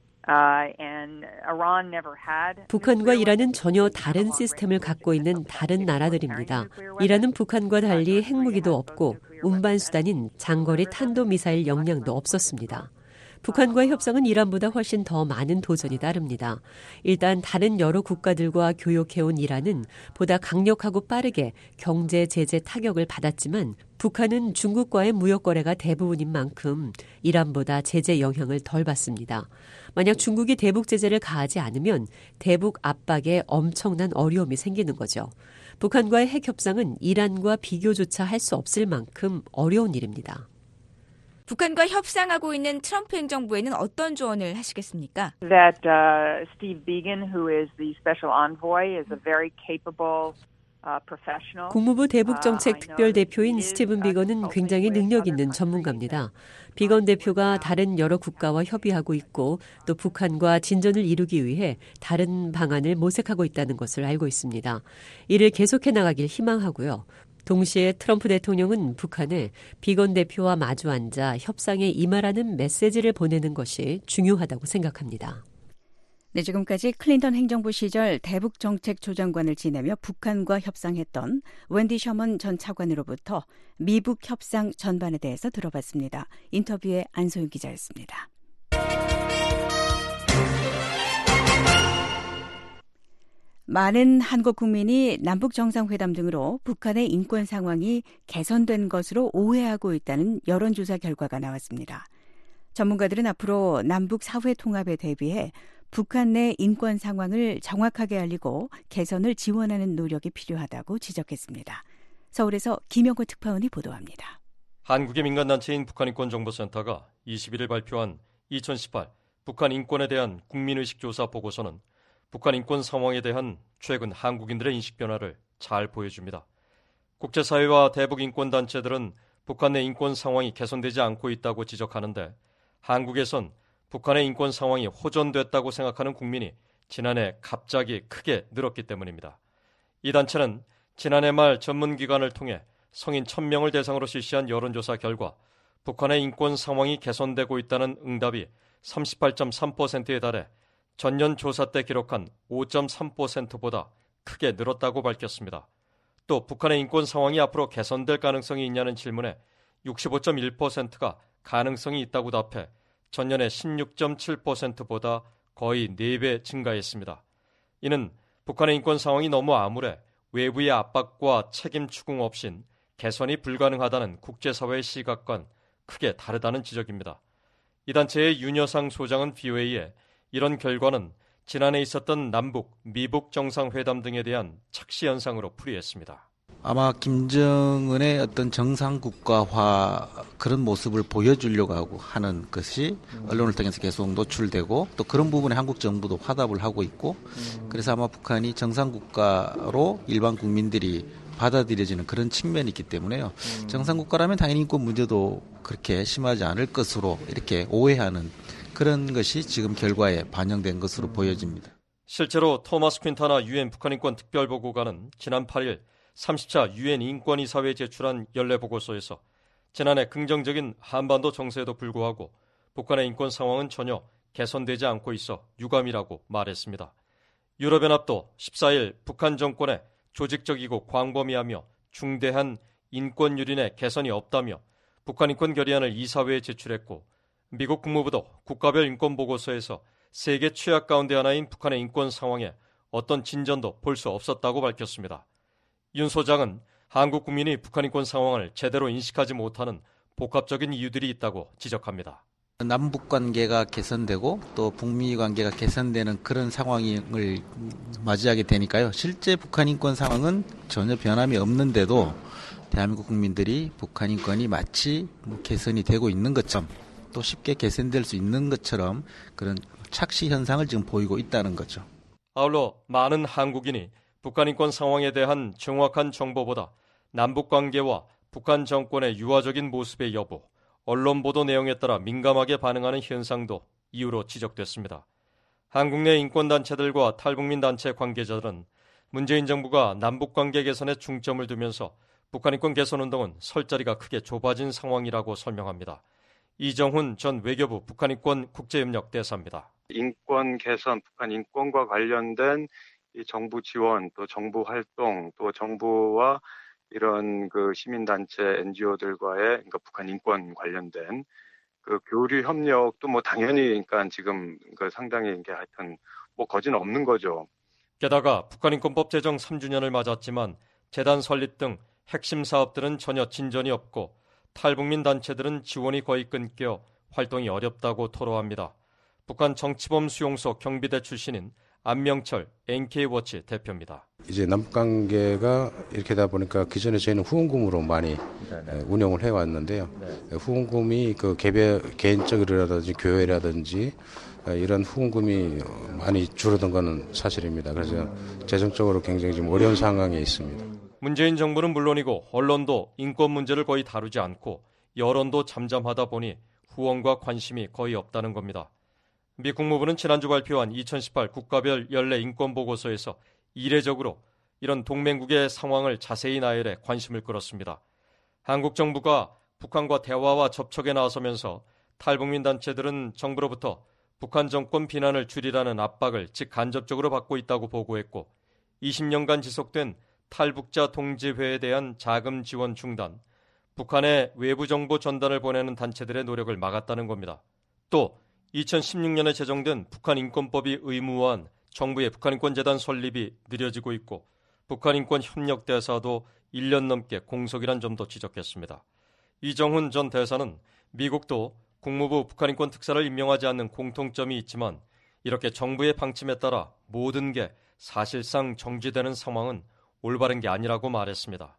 Speaker 10: And Iran never had.
Speaker 11: 북한과 이란은 전혀 다른 시스템을 갖고 있는 다른 나라들입니다. 이란은 북한과 달리 핵무기도 없고 운반 수단인 장거리 탄도미사일 역량도 없었습니다. 북한과의 협상은 이란보다 훨씬 더 많은 도전이 따릅니다. 일단 다른 여러 국가들과 교역해온 이란은 보다 강력하고 빠르게 경제 제재 타격을 받았지만 북한은 중국과의 무역 거래가 대부분인 만큼 이란보다 제재 영향을 덜 받습니다. 만약 중국이 대북 제재를 가하지 않으면 대북 압박에 엄청난 어려움이 생기는 거죠. 북한과의 핵 협상은 이란과 비교조차 할 수 없을 만큼 어려운 일입니다.
Speaker 9: 북한과 협상하고 있는 트럼프 행정부에는 어떤 조언을 하시겠습니까?
Speaker 10: That Steve Biegun, who is the special envoy, is a very capable professional.
Speaker 11: 국무부 대북정책 특별대표인 스티븐 비건은 굉장히 능력 있는 전문가입니다. 비건 대표가 다른 여러 국가와 협의하고 있고 또 북한과 진전을 이루기 위해 다른 방안을 모색하고 있다는 것을 알고 있습니다. 이를 계속해 나가길 희망하고요. 동시에 트럼프 대통령은 북한에 비건 대표와 마주 앉아 협상에 임하라는 메시지를 보내는 것이 중요하다고 생각합니다.
Speaker 4: 네, 지금까지 클린턴 행정부 시절 대북정책조정관을 지내며 북한과 협상했던 웬디 셔먼 전 차관으로부터 미북 협상 전반에 대해서 들어봤습니다. 인터뷰의 안소윤 기자였습니다. 많은 한국 국민이 남북정상회담 등으로 북한의 인권 상황이 개선된 것으로 오해하고 있다는 여론조사 결과가 나왔습니다. 전문가들은 앞으로 남북 사회 통합에 대비해 북한 내 인권 상황을 정확하게 알리고 개선을 지원하는 노력이 필요하다고 지적했습니다. 서울에서 김영호 특파원이 보도합니다.
Speaker 12: 한국의 민간단체인 북한인권정보센터가 21일 발표한 2018 북한 인권에 대한 국민의식조사 보고서는 북한 인권 상황에 대한 최근 한국인들의 인식 변화를 잘 보여줍니다. 국제사회와 대북 인권단체들은 북한 내 인권 상황이 개선되지 않고 있다고 지적하는데 한국에선 북한의 인권 상황이 호전됐다고 생각하는 국민이 지난해 갑자기 크게 늘었기 때문입니다. 이 단체는 지난해 말 전문기관을 통해 성인 1000명을 대상으로 실시한 여론조사 결과 북한의 인권 상황이 개선되고 있다는 응답이 38.3%에 달해 전년 조사 때 기록한 5.3%보다 크게 늘었다고 밝혔습니다. 또 북한의 인권 상황이 앞으로 개선될 가능성이 있냐는 질문에 65.1%가 가능성이 있다고 답해 전년의 16.7%보다 거의 4배 증가했습니다. 이는 북한의 인권 상황이 너무 암울해 외부의 압박과 책임 추궁 없인 개선이 불가능하다는 국제사회의 시각과는 크게 다르다는 지적입니다. 이 단체의 윤여상 소장은 VOA에 이런 결과는 지난해 있었던 남북, 미북 정상회담 등에 대한 착시 현상으로 풀이했습니다.
Speaker 13: 아마 김정은의 어떤 정상국가화 그런 모습을 보여주려고 하는 것이 언론을 통해서 계속 노출되고 또 그런 부분에 한국 정부도 화답을 하고 있고 그래서 아마 북한이 정상국가로 일반 국민들이 받아들여지는 그런 측면이 있기 때문에요. 정상국가라면 당연히 인권 문제도 그렇게 심하지 않을 것으로 이렇게 오해하는 그런 것이 지금 결과에 반영된 것으로 보여집니다.
Speaker 12: 실제로 토마스 퀸타나 유엔 북한인권 특별보고관은 지난 8일 30차 유엔 인권이사회에 제출한 연례 보고서에서 지난해 긍정적인 한반도 정세에도 불구하고 북한의 인권 상황은 전혀 개선되지 않고 있어 유감이라고 말했습니다. 유럽연합도 14일 북한 정권의 조직적이고 광범위하며 중대한 인권 유린의 개선이 없다며 북한 인권 결의안을 이사회에 제출했고 미국 국무부도 국가별 인권 보고서에서 세계 최악 가운데 하나인 북한의 인권 상황에 어떤 진전도 볼 수 없었다고 밝혔습니다. 윤 소장은 한국 국민이 북한 인권 상황을 제대로 인식하지 못하는 복합적인 이유들이 있다고 지적합니다.
Speaker 13: 남북 관계가 개선되고 또 북미 관계가 개선되는 그런 상황을 맞이하게 되니까요. 실제 북한 인권 상황은 전혀 변함이 없는데도 대한민국 국민들이 북한 인권이 마치 개선이 되고 있는 것처럼 또 쉽게 개선될 수 있는 것처럼 그런 착시 현상을 지금 보이고 있다는 거죠.
Speaker 12: 아울러 많은 한국인이 북한 인권 상황에 대한 정확한 정보보다 남북 관계와 북한 정권의 유화적인 모습의 여부, 언론 보도 내용에 따라 민감하게 반응하는 현상도 이유로 지적됐습니다. 한국 내 인권단체들과 탈북민 단체 관계자들은 문재인 정부가 남북 관계 개선에 중점을 두면서 북한 인권 개선 운동은 설 자리가 크게 좁아진 상황이라고 설명합니다. 이정훈 전 외교부 북한인권 국제협력 대사입니다.
Speaker 14: 인권 개선, 북한 인권과 관련된 이 정부 지원, 또 정부 활동, 또 정부와 이런 그 시민단체 NGO들과의 그러니까 북한 인권 관련된 그 교류 협력도 뭐 당연히 그러니까 지금 그 상당히 이게 하여튼 뭐 거진 없는 거죠.
Speaker 12: 게다가 북한인권법 제정 3주년을 맞았지만 재단 설립 등 핵심 사업들은 전혀 진전이 없고 탈북민 단체들은 지원이 거의 끊겨 활동이 어렵다고 토로합니다. 북한 정치범 수용소 경비대 출신인 안명철 NK워치 대표입니다.
Speaker 15: 이제 남북관계가 이렇게 되다 보니까 기존에 저희는 후원금으로 많이 운영을 해왔는데요. 후원금이 그 개인적이라든지 교회라든지 이런 후원금이 많이 줄어든 것은 사실입니다. 그래서 재정적으로 굉장히 좀 어려운 상황에 있습니다.
Speaker 12: 문재인 정부는 물론이고 언론도 인권 문제를 거의 다루지 않고 여론도 잠잠하다 보니 후원과 관심이 거의 없다는 겁니다. 미 국무부는 지난주 발표한 2018 국가별 연례 인권 보고서에서 이례적으로 이런 동맹국의 상황을 자세히 나열해 관심을 끌었습니다. 한국 정부가 북한과 대화와 접촉에 나서면서 탈북민 단체들은 정부로부터 북한 정권 비난을 줄이라는 압박을 직간접적으로 받고 있다고 보고했고 20년간 지속된 탈북자 동지회에 대한 자금 지원 중단, 북한에 외부 정보 전단을 보내는 단체들의 노력을 막았다는 겁니다. 또 2016년에 제정된 북한인권법이 의무화한 정부의 북한인권재단 설립이 느려지고 있고 북한인권협력대사도 1년 넘게 공석이란 점도 지적했습니다. 이정훈 전 대사는 미국도 국무부 북한인권 특사를 임명하지 않는 공통점이 있지만 이렇게 정부의 방침에 따라 모든 게 사실상 정지되는 상황은 올바른 게 아니라고 말했습니다.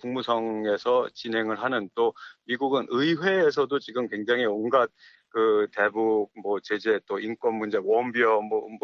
Speaker 14: 국무성에서 진행을 하는 또 미국은 의회에서도 지금 굉장히 온갖 그 대북 뭐 제재 또 인권 문제 원비어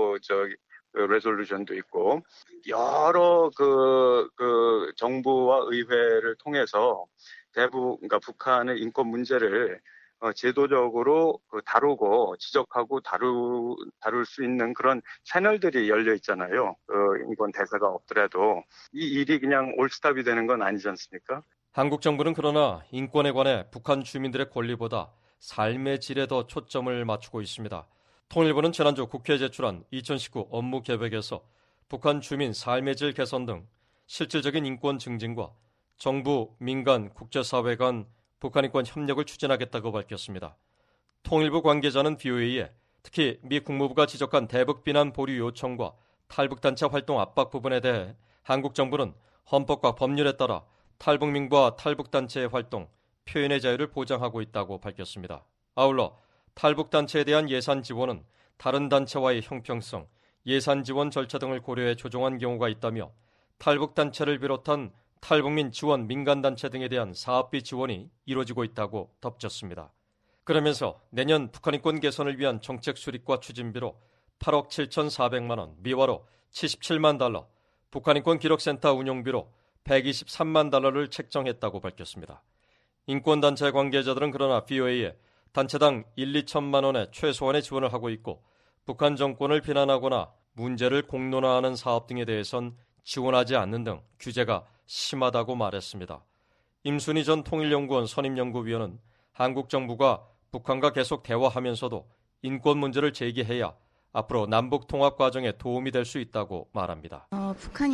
Speaker 14: 레졸루션도 있고 여러 그 정부와 의회를 통해서 대북 그러니까 북한의 인권 문제를 제도적으로 다루고 지적하고 다룰 수 있는 그런 채널들이 열려 있잖아요. 인권 대사가 없더라도 이 일이 그냥 올스탑이 되는 건 아니지 않습니까?
Speaker 12: 한국 정부는 그러나 인권에 관해 북한 주민들의 권리보다 삶의 질에 더 초점을 맞추고 있습니다. 통일부는 지난주 국회에 제출한 2019 업무 계획에서 북한 주민 삶의 질 개선 등 실질적인 인권 증진과 정부, 민간, 국제사회 간 북한 인권 협력을 추진하겠다고 밝혔습니다. 통일부 관계자는 VOA에 특히 미 국무부가 지적한 대북 비난 보류 요청과 탈북단체 활동 압박 부분에 대해 한국 정부는 헌법과 법률에 따라 탈북민과 탈북단체의 활동, 표현의 자유를 보장하고 있다고 밝혔습니다. 아울러 탈북단체에 대한 예산 지원은 다른 단체와의 형평성, 예산 지원 절차 등을 고려해 조정한 경우가 있다며 탈북단체를 비롯한 탈북민 지원 민간단체 등에 대한 사업비 지원이 이루어지고 있다고 덧붙였습니다. 그러면서 내년 북한 인권 개선을 위한 정책 수립과 추진비로 8억 7,400만 원, 미화로 77만 달러, 북한 인권 기록센터 운영비로 123만 달러를 책정했다고 밝혔습니다. 인권단체 관계자들은 그러나 BOA에 단체당 1-2천만 원의 최소한의 지원을 하고 있고 북한 정권을 비난하거나 문제를 공론화하는 사업 등에 대해선 지원하지 않는 등 규제가 심하다고 말했습니다. 임순희 전 통일연구원 선임연구위원은 한국 정부가 북한과 계속 대화하면서도 인권 문제를 제기해야 앞으로 남북 통합 과정에 도움이 될 수 있다고 말합니다.
Speaker 16: 북한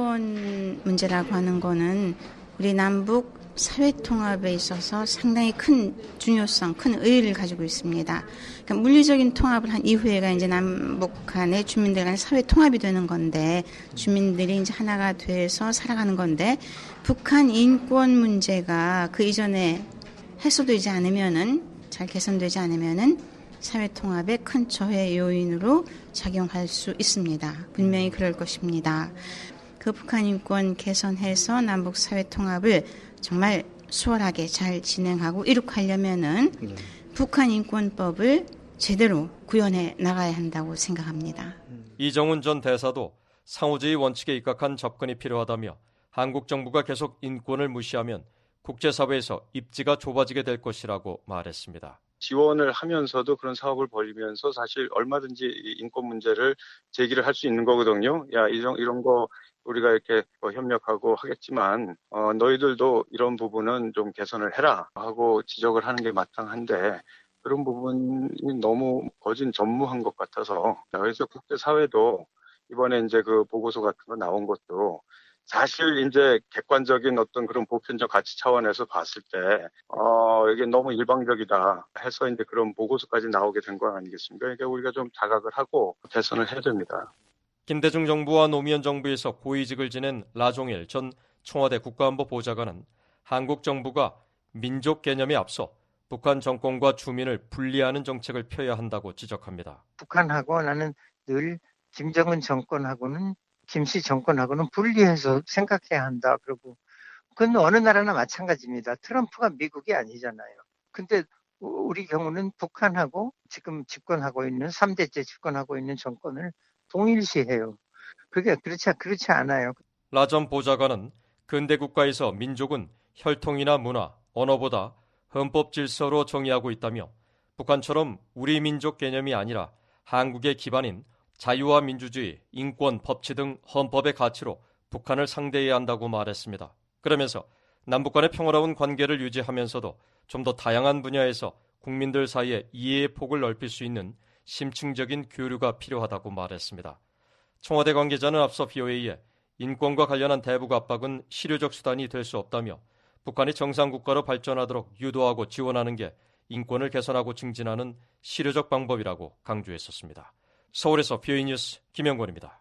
Speaker 16: 인권 문제라고 하는 거는 우리 남북 사회 통합에 있어서 상당히 큰 중요성, 큰 의의를 가지고 있습니다. 그러니까 물리적인 통합을 한 이후에가 이제 남북 간의 주민들 간의 사회 통합이 되는 건데 주민들이 이제 하나가 돼서 살아가는 건데 북한 인권 문제가 그 이전에 해소되지 않으면은 잘 개선되지 않으면은 사회 통합의 큰 저해 요인으로 작용할 수 있습니다. 분명히 그럴 것입니다. 그 북한 인권 개선해서 남북 사회 통합을 정말 수월하게 잘 진행하고 이룩하려면은 북한 인권법을 제대로 구현해 나가야 한다고 생각합니다.
Speaker 12: 이정훈 전 대사도 상호주의 원칙에 입각한 접근이 필요하다며 한국 정부가 계속 인권을 무시하면 국제사회에서 입지가 좁아지게 될 것이라고 말했습니다.
Speaker 14: 지원을 하면서도 그런 사업을 벌이면서 사실 얼마든지 인권 문제를 제기를 할 수 있는 거거든요. 야, 이런 거 우리가 이렇게 협력하고 하겠지만 너희들도 이런 부분은 좀 개선을 해라 하고 지적을 하는 게 마땅한데 그런 부분이 너무 거진 전무한 것 같아서 그래서 국제사회도 이번에 이제 그 보고서 같은 거 나온 것도 사실 이제 객관적인 어떤 그런 보편적 가치 차원에서 봤을 때 이게 너무 일방적이다 해서 이제 그런 보고서까지 나오게 된 거 아니겠습니까? 그러니까 우리가 좀 자각을 하고 개선을 해야 됩니다.
Speaker 12: 김대중 정부와 노무현 정부에서 고위직을 지낸 라종일 전 청와대 국가안보보좌관은 한국 정부가 민족 개념에 앞서 북한 정권과 주민을 분리하는 정책을 펴야 한다고 지적합니다.
Speaker 17: 북한하고 나는 늘 김정은 정권하고는 김씨 정권하고는 분리해서 생각해야 한다. 그리고 그건 어느 나라나 마찬가지입니다. 트럼프가 미국이 아니잖아요. 근데 우리 경우는 북한하고 지금 집권하고 있는 3대째 집권하고 있는 정권을 동일시해요. 그게 그렇지 않아요.
Speaker 12: 라 전 보좌관은 근대 국가에서 민족은 혈통이나 문화, 언어보다 헌법 질서로 정의하고 있다며 북한처럼 우리 민족 개념이 아니라 한국의 기반인 자유와 민주주의, 인권, 법치 등 헌법의 가치로 북한을 상대해야 한다고 말했습니다. 그러면서 남북 간의 평화로운 관계를 유지하면서도 좀 더 다양한 분야에서 국민들 사이에 이해의 폭을 넓힐 수 있는 심층적인 교류가 필요하다고 말했습니다. 청와대 관계자는 앞서 BOA에 인권과 관련한 대북 압박은 실효적 수단이 될 수 없다며 북한이 정상국가로 발전하도록 유도하고 지원하는 게 인권을 개선하고 증진하는 실효적 방법이라고 강조했었습니다. 서울에서 BOA 뉴스 김영권입니다.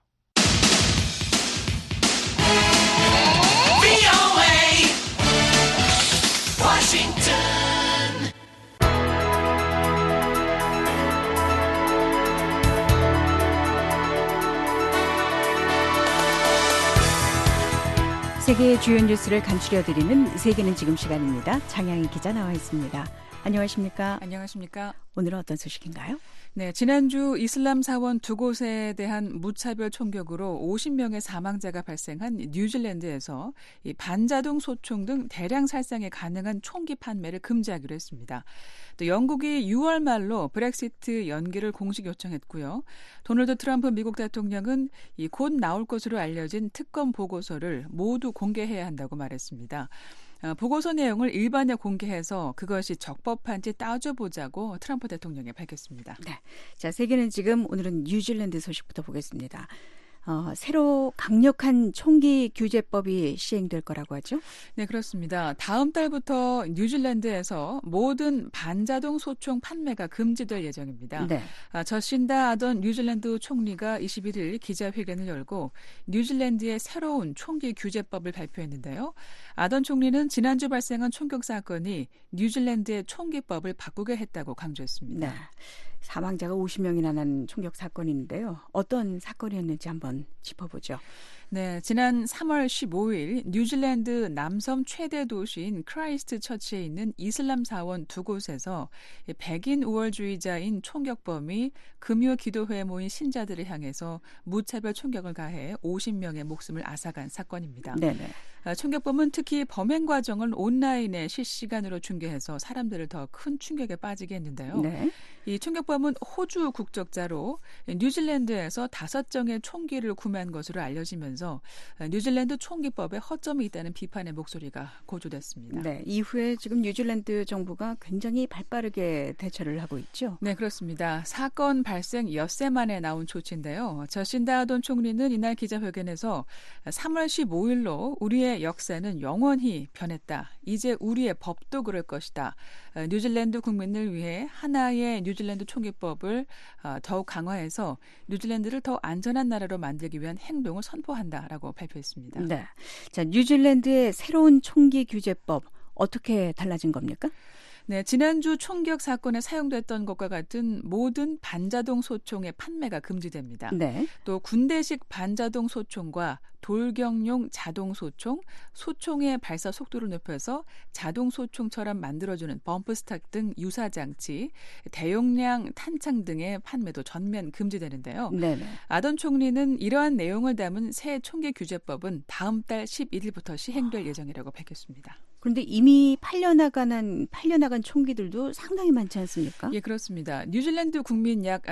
Speaker 4: 세계의 주요 뉴스를 간추려드리는 세계는 지금 시간입니다. 장양희 기자 나와 있습니다. 안녕하십니까?
Speaker 18: 안녕하십니까?
Speaker 4: 오늘은 어떤 소식인가요?
Speaker 18: 네, 지난주 이슬람 사원 두 곳에 대한 무차별 총격으로 50명의 사망자가 발생한 뉴질랜드에서 이 반자동 소총 등 대량 살상에 가능한 총기 판매를 금지하기로 했습니다. 또 영국이 6월 말로 브렉시트 연기를 공식 요청했고요. 도널드 트럼프 미국 대통령은 이 곧 나올 것으로 알려진 특검 보고서를 모두 공개해야 한다고 말했습니다. 보고서 내용을 일반에 공개해서 그것이 적법한지 따져보자고 트럼프 대통령이 밝혔습니다.
Speaker 4: 네. 자, 세계는 지금 오늘은 뉴질랜드 소식부터 보겠습니다. 새로 강력한 총기 규제법이 시행될 거라고 하죠?
Speaker 18: 네, 그렇습니다. 다음 달부터 뉴질랜드에서 모든 반자동 소총 판매가 금지될 예정입니다.
Speaker 4: 네.
Speaker 18: 저신다 아던 뉴질랜드 총리가 21일 기자회견을 열고 뉴질랜드의 새로운 총기 규제법을 발표했는데요. 아던 총리는 지난주 발생한 총격 사건이 뉴질랜드의 총기법을 바꾸게 했다고 강조했습니다.
Speaker 4: 네. 사망자가 50명이나 난 총격 사건인데요. 어떤 사건이었는지 한번 짚어보죠.
Speaker 18: 네, 지난 3월 15일 뉴질랜드 남섬 최대 도시인 크라이스트 처치에 있는 이슬람 사원 두 곳에서 백인 우월주의자인 총격범이 금요 기도회에 모인 신자들을 향해서 무차별 총격을 가해 50명의 목숨을 앗아간 사건입니다.
Speaker 4: 네네.
Speaker 18: 총격범은 특히 범행 과정을 온라인에 실시간으로 중계해서 사람들을 더 큰 충격에 빠지게 했는데요.
Speaker 4: 네.
Speaker 18: 이 총격범은 호주 국적자로 뉴질랜드에서 5정의 총기를 구매한 것으로 알려지면서 뉴질랜드 총기법에 허점이 있다는 비판의 목소리가 고조됐습니다.
Speaker 4: 네, 이후에 지금 뉴질랜드 정부가 굉장히 발빠르게 대처를 하고 있죠.
Speaker 18: 네, 그렇습니다. 사건 발생 엿새 만에 나온 조치인데요. 저신다 아돈 총리는 이날 기자회견에서 3월 15일로 우리의 역사는 영원히 변했다. 이제 우리의 법도 그럴 것이다. 뉴질랜드 국민을 위해 하나의 뉴질랜드 총기법을 더욱 강화해서 뉴질랜드를 더 안전한 나라로 만들기 위한 행동을 선포한다라고 발표했습니다.
Speaker 4: 네, 자 뉴질랜드의 새로운 총기 규제법 어떻게 달라진 겁니까?
Speaker 18: 네, 지난주 총격 사건에 사용됐던 것과 같은 모든 반자동 소총의 판매가 금지됩니다.
Speaker 4: 네.
Speaker 18: 또 군대식 반자동 소총과 돌격용 자동 소총, 소총의 발사 속도를 높여서 자동 소총처럼 만들어주는 범프 스탁 등 유사 장치, 대용량 탄창 등의 판매도 전면 금지되는데요.
Speaker 4: 네네.
Speaker 18: 아던 총리는 이러한 내용을 담은 새 총기 규제법은 다음 달 11일부터 시행될 예정이라고 밝혔습니다.
Speaker 4: 그런데 이미 팔려나간 총기들도 상당히 많지 않습니까?
Speaker 18: 예, 그렇습니다. 뉴질랜드 국민 약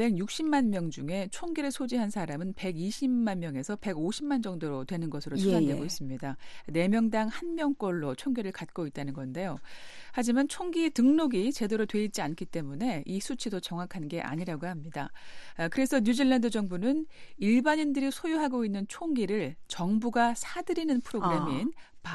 Speaker 18: 460만 명 중에 총기를 소지한 사람은 120만 명에서 150만 정도로 되는 것으로 추산되고 있습니다. 4명당 1명꼴로 총기를 갖고 있다는 건데요. 하지만 총기 등록이 제대로 돼 있지 않기 때문에 이 수치도 정확한 게 아니라고 합니다. 그래서 뉴질랜드 정부는 일반인들이 소유하고 있는 총기를 정부가 사들이는 프로그램인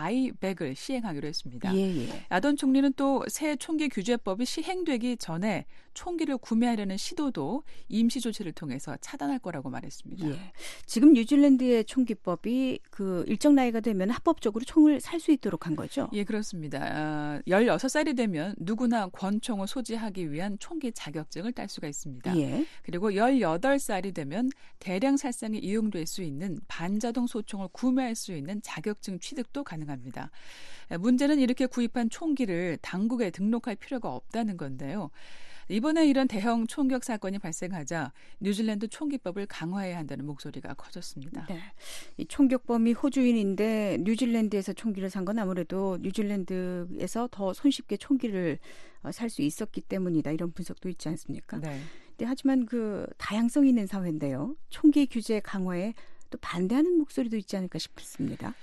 Speaker 18: 바이백을 시행하기로 했습니다. 아던 총리는 또 새 총기 규제법이 시행되기 전에 총기를 구매하려는 시도도 임시 조치를 통해서 차단할 거라고 말했습니다.
Speaker 4: 예. 지금 뉴질랜드의 총기법이 그 일정 나이가 되면 합법적으로 총을 살 수 있도록 한 거죠?
Speaker 18: 예, 그렇습니다. 16살이 되면 누구나 권총을 소지하기 위한 총기 자격증을 딸 수가 있습니다.
Speaker 4: 예.
Speaker 18: 그리고 18살이 되면 대량 살상에 이용될 수 있는 반자동 소총을 구매할 수 있는 자격증 취득도 가능합니다. 문제는 이렇게 구입한 총기를 당국에 등록할 필요가 없다는 건데요. 이번에 이런 대형 총격 사건이 발생하자 뉴질랜드 총기법을 강화해야 한다는 목소리가 커졌습니다.
Speaker 4: 네. 이 총격범이 호주인인데 뉴질랜드에서 총기를 산 건 아무래도 뉴질랜드에서 더 손쉽게 총기를 살 수 있었기 때문이다. 이런 분석도 있지 않습니까?
Speaker 18: 네.
Speaker 4: 근데 하지만 그 다양성 있는 사회인데요. 총기 규제 강화에 또 반대하는 목소리도 있지 않을까 싶습니다.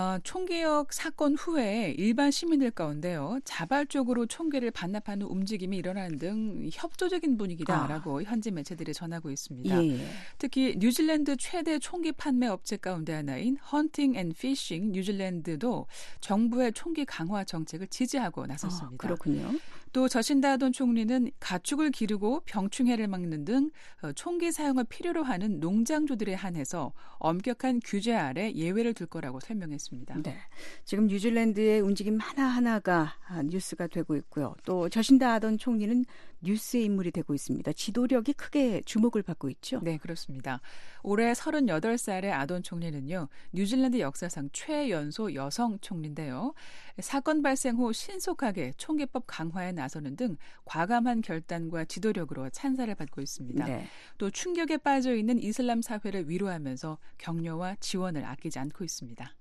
Speaker 18: 총기역 사건 후에 일반 시민들 가운데요. 자발적으로 총기를 반납하는 움직임이 일어나는 등 협조적인 분위기다라고 현지 매체들이 전하고 있습니다.
Speaker 4: 예.
Speaker 18: 특히 뉴질랜드 최대 총기 판매 업체 가운데 하나인 헌팅 앤 피싱 뉴질랜드도 정부의 총기 강화 정책을 지지하고 나섰습니다.
Speaker 4: 그렇군요.
Speaker 18: 또 저신다 아돈 총리는 가축을 기르고 병충해를 막는 등 총기 사용을 필요로 하는 농장주들에 한해서 엄격한 규제 아래 예외를 둘 거라고 설명했습니다.
Speaker 4: 네, 지금 뉴질랜드의 움직임 하나하나가 뉴스가 되고 있고요. 또 저신다 아던 총리는 뉴스의 인물이 되고 있습니다. 지도력이 크게 주목을 받고 있죠.
Speaker 18: 네, 그렇습니다. 올해 38살의 아돈 총리는요. 뉴질랜드 역사상 최연소 여성 총리인데요. 사건 발생 후 신속하게 총기법 강화에 나서는 등 과감한 결단과 지도력으로 찬사를 받고 있습니다.
Speaker 4: 네.
Speaker 18: 또 충격에 빠져 있는 이슬람 사회를 위로하면서 격려와 지원을 아끼지 않고 있습니다.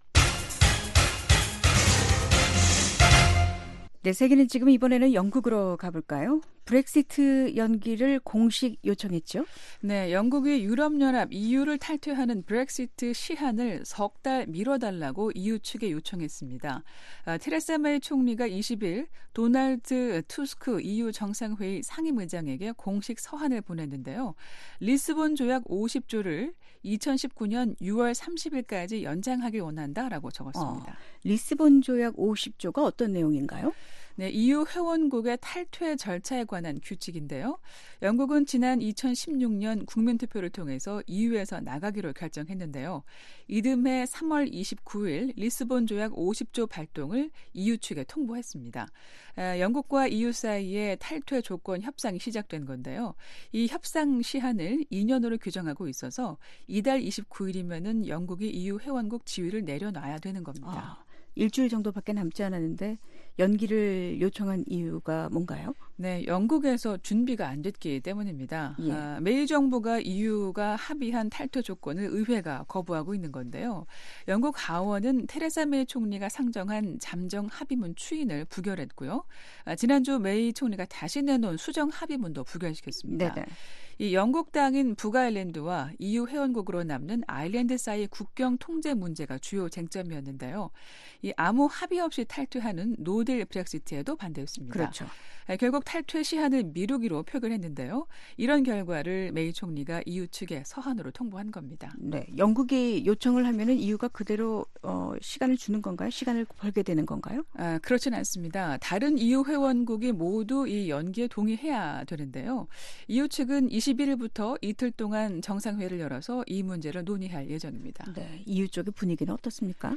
Speaker 4: 네, 세계는 지금 이번에는 영국으로 가볼까요? 브렉시트 연기를 공식 요청했죠?
Speaker 18: 네, 영국이 유럽연합 EU를 탈퇴하는 브렉시트 시한을 석 달 미뤄달라고 EU 측에 요청했습니다. 테레사 메이 총리가 20일 도널드 투스크 EU 정상회의 상임의장에게 공식 서한을 보냈는데요. 리스본 조약 50조를 2019년 6월 30일까지 연장하길 원한다라고 적었습니다.
Speaker 4: 리스본 조약 50조가 어떤 내용인가요?
Speaker 18: 네, EU 회원국의 탈퇴 절차에 관한 규칙인데요. 영국은 지난 2016년 국민투표를 통해서 EU에서 나가기로 결정했는데요. 이듬해 3월 29일 리스본 조약 50조 발동을 EU 측에 통보했습니다. 영국과 EU 사이의 탈퇴 조건 협상이 시작된 건데요. 이 협상 시한을 2년으로 규정하고 있어서 이달 29일이면은 영국이 EU 회원국 지위를 내려놔야 되는 겁니다.
Speaker 4: 일주일 정도밖에 남지 않았는데 연기를 요청한 이유가 뭔가요?
Speaker 18: 네, 영국에서 준비가 안 됐기 때문입니다.
Speaker 4: 예.
Speaker 18: 메이 정부가 EU가 합의한 탈퇴 조건을 의회가 거부하고 있는 건데요. 영국 하원은 테레사 메이 총리가 상정한 잠정 합의문 추인을 부결했고요. 지난주 메이 총리가 다시 내놓은 수정 합의문도 부결시켰습니다.
Speaker 4: 네네.
Speaker 18: 이 영국 땅인 북아일랜드와 EU 회원국으로 남는 아일랜드 사이의 국경 통제 문제가 주요 쟁점이었는데요. 이 아무 합의 없이 탈퇴하는 노딜 브렉시트에도 반대했습니다.
Speaker 4: 그렇죠.
Speaker 18: 결국 탈퇴 시한을 미루기로 표결했는데요. 이런 결과를 메이 총리가 EU 측에 서한으로 통보한 겁니다.
Speaker 4: 네, 영국이 요청을 하면은 EU가 그대로 시간을 주는 건가요? 시간을 벌게 되는 건가요?
Speaker 18: 그렇진 않습니다. 다른 EU 회원국이 모두 이 연기에 동의해야 되는데요. EU 측은 21일부터 이틀 동안 정상회의를 열어서 이 문제를 논의할 예정입니다.
Speaker 4: 네, EU 쪽의 분위기는 어떻습니까?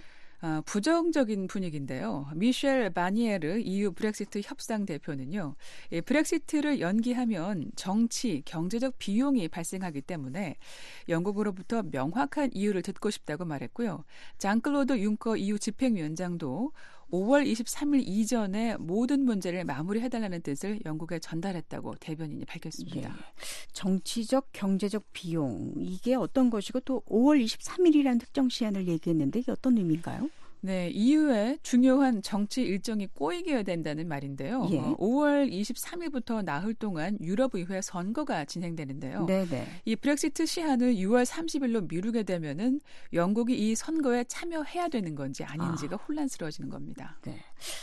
Speaker 18: 부정적인 분위기인데요. 미셸 바니에르 EU 브렉시트 협상 대표는요. 브렉시트를 연기하면 정치, 경제적 비용이 발생하기 때문에 영국으로부터 명확한 이유를 듣고 싶다고 말했고요. 장클로드 융커 EU 집행위원장도 5월 23일 이전에 모든 문제를 마무리해달라는 뜻을 영국에 전달했다고 대변인이 밝혔습니다.
Speaker 4: 예. 정치적, 경제적 비용, 이게 어떤 것이고 또 5월 23일이라는 특정 시한을 얘기했는데 이게 어떤 의미인가요?
Speaker 18: 네, EU의 중요한 정치 일정이 꼬이게 된다는 말인데요.
Speaker 4: 예.
Speaker 18: 5월 23일부터 나흘 동안 유럽의회 선거가 진행되는데요.
Speaker 4: 네네.
Speaker 18: 이 브렉시트 시한을 6월 30일로 미루게 되면은 영국이 이 선거에 참여해야 되는 건지 아닌지가 혼란스러워지는 겁니다.
Speaker 4: 네.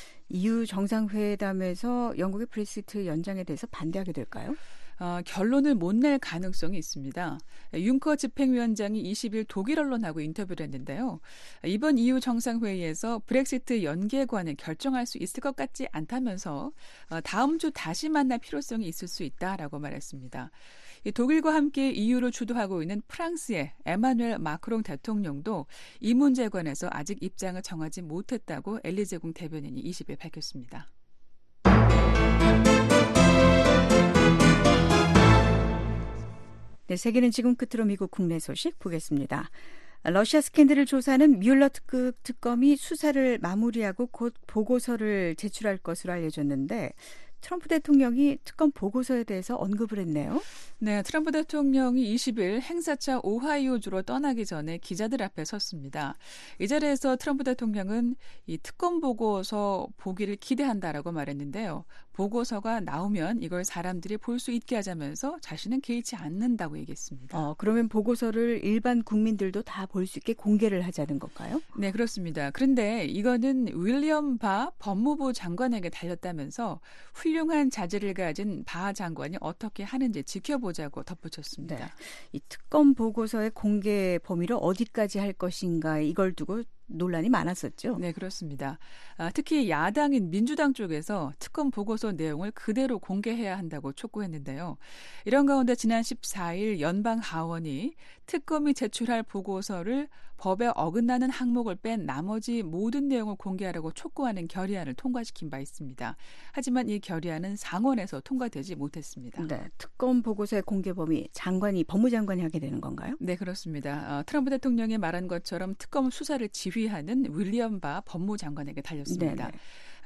Speaker 4: EU 정상회담에서 영국의 브렉시트 연장에 대해서 반대하게 될까요?
Speaker 18: 결론을 못 낼 가능성이 있습니다. 융커 집행위원장이 20일 독일 언론하고 인터뷰를 했는데요. 이번 EU 정상회의에서 브렉시트 연기에 관해 결정할 수 있을 것 같지 않다면서 다음 주 다시 만날 필요성이 있을 수 있다라고 말했습니다. 독일과 함께 EU를 주도하고 있는 프랑스의 에마누엘 마크롱 대통령도 이 문제에 관해서 아직 입장을 정하지 못했다고 엘리제궁 대변인이 20일 밝혔습니다.
Speaker 4: 네, 세계는 지금 끝으로 미국 국내 소식 보겠습니다. 러시아 스캔들을 조사하는 뮬러 특검이 수사를 마무리하고 곧 보고서를 제출할 것으로 알려졌는데 트럼프 대통령이 특검 보고서에 대해서 언급을 했네요.
Speaker 18: 네, 트럼프 대통령이 20일 행사차 오하이오주로 떠나기 전에 기자들 앞에 섰습니다. 이 자리에서 트럼프 대통령은 이 특검 보고서 보기를 기대한다라고 말했는데요. 보고서가 나오면 이걸 사람들이 볼 수 있게 하자면서 자신은 개의치 않는다고 얘기했습니다.
Speaker 4: 그러면 보고서를 일반 국민들도 다 볼 수 있게 공개를 하자는 건가요?
Speaker 18: 네, 그렇습니다. 그런데 이거는 윌리엄 바 법무부 장관에게 달렸다면서 훌륭한 자질을 가진 바 장관이 어떻게 하는지 지켜보자고 덧붙였습니다.
Speaker 4: 네. 이 특검 보고서의 공개 범위를 어디까지 할 것인가 이걸 두고 논란이 많았었죠.
Speaker 18: 네, 그렇습니다. 특히 야당인 민주당 쪽에서 특검 보고서 내용을 그대로 공개해야 한다고 촉구했는데요. 이런 가운데 지난 14일 연방 하원이 특검이 제출할 보고서를 법에 어긋나는 항목을 뺀 나머지 모든 내용을 공개하라고 촉구하는 결의안을 통과시킨 바 있습니다. 하지만 이 결의안은 상원에서 통과되지 못했습니다.
Speaker 4: 네, 특검 보고서의 공개 범위 법무장관이 하게 되는 건가요?
Speaker 18: 네, 그렇습니다. 트럼프 대통령이 말한 것처럼 특검 수사를 지휘하는 윌리엄 바 법무장관에게 달렸습니다.
Speaker 4: 네네.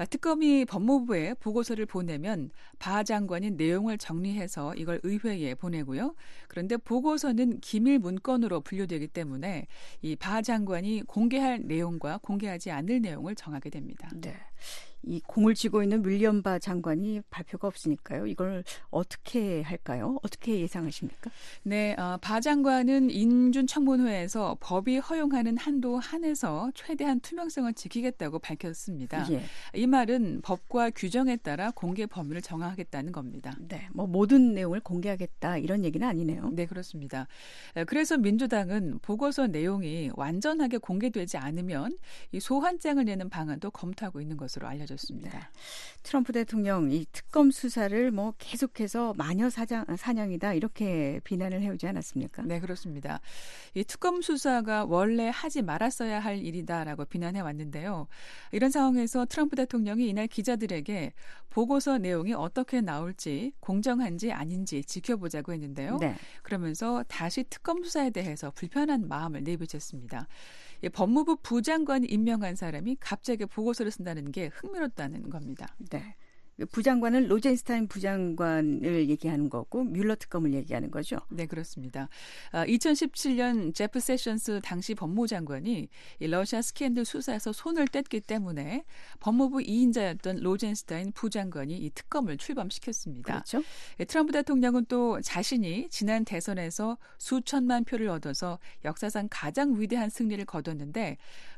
Speaker 18: 특검이 법무부에 보고서를 보내면 바 장관이 내용을 정리해서 이걸 의회에 보내고요. 그런데 보고서는 기밀 문건으로 분류되기 때문에 이 바 장관이 공개할 내용과 공개하지 않을 내용을 정하게 됩니다.
Speaker 4: 네. 이 공을 쥐고 있는 윌리엄 바 장관이 발표가 없으니까요. 이걸 어떻게 할까요? 어떻게 예상하십니까?
Speaker 18: 네, 바 장관은 인준청문회에서 법이 허용하는 한도 한에서 최대한 투명성을 지키겠다고 밝혔습니다.
Speaker 4: 예.
Speaker 18: 이 말은 법과 규정에 따라 공개 범위를 정하겠다는 겁니다.
Speaker 4: 네, 모든 내용을 공개하겠다 이런 얘기는 아니네요.
Speaker 18: 네, 그렇습니다. 그래서 민주당은 보고서 내용이 완전하게 공개되지 않으면 이 소환장을 내는 방안도 검토하고 있는 것으로 알려졌습니다. 알려졌습니다.
Speaker 4: 네. 트럼프 대통령 이 특검 수사를 계속해서 마녀 사냥이다 이렇게 비난을 해오지 않았습니까?
Speaker 18: 네, 그렇습니다. 이 특검 수사가 원래 하지 말았어야 할 일이다라고 비난해 왔는데요. 이런 상황에서 트럼프 대통령이 이날 기자들에게 보고서 내용이 어떻게 나올지 공정한지 아닌지 지켜보자고 했는데요.
Speaker 4: 네.
Speaker 18: 그러면서 다시 특검 수사에 대해서 불편한 마음을 내비쳤습니다. 법무부 부장관이 임명한 사람이 갑자기 보고서를 쓴다는 게 흥미롭다는 겁니다.
Speaker 4: 네. 부장관은 로젠스타인 부장관을 얘기하는 거고 뮬러 특검을 얘기하는 거죠.
Speaker 18: 네, 그렇습니다. 2017년 제프 세션스 당시 법무장관이 이 러시아 스캔들 수사에서 손을 뗐기 때문에 법무부 2인자였던 로젠스타인 부장관이 이 특검을 출범시켰습니다.
Speaker 4: 그렇죠.
Speaker 18: 트럼프 대통령은 또 자신이 지난 대선에서 수천만 표를 얻어서 역사상 가장 위대한 승리를 거뒀는데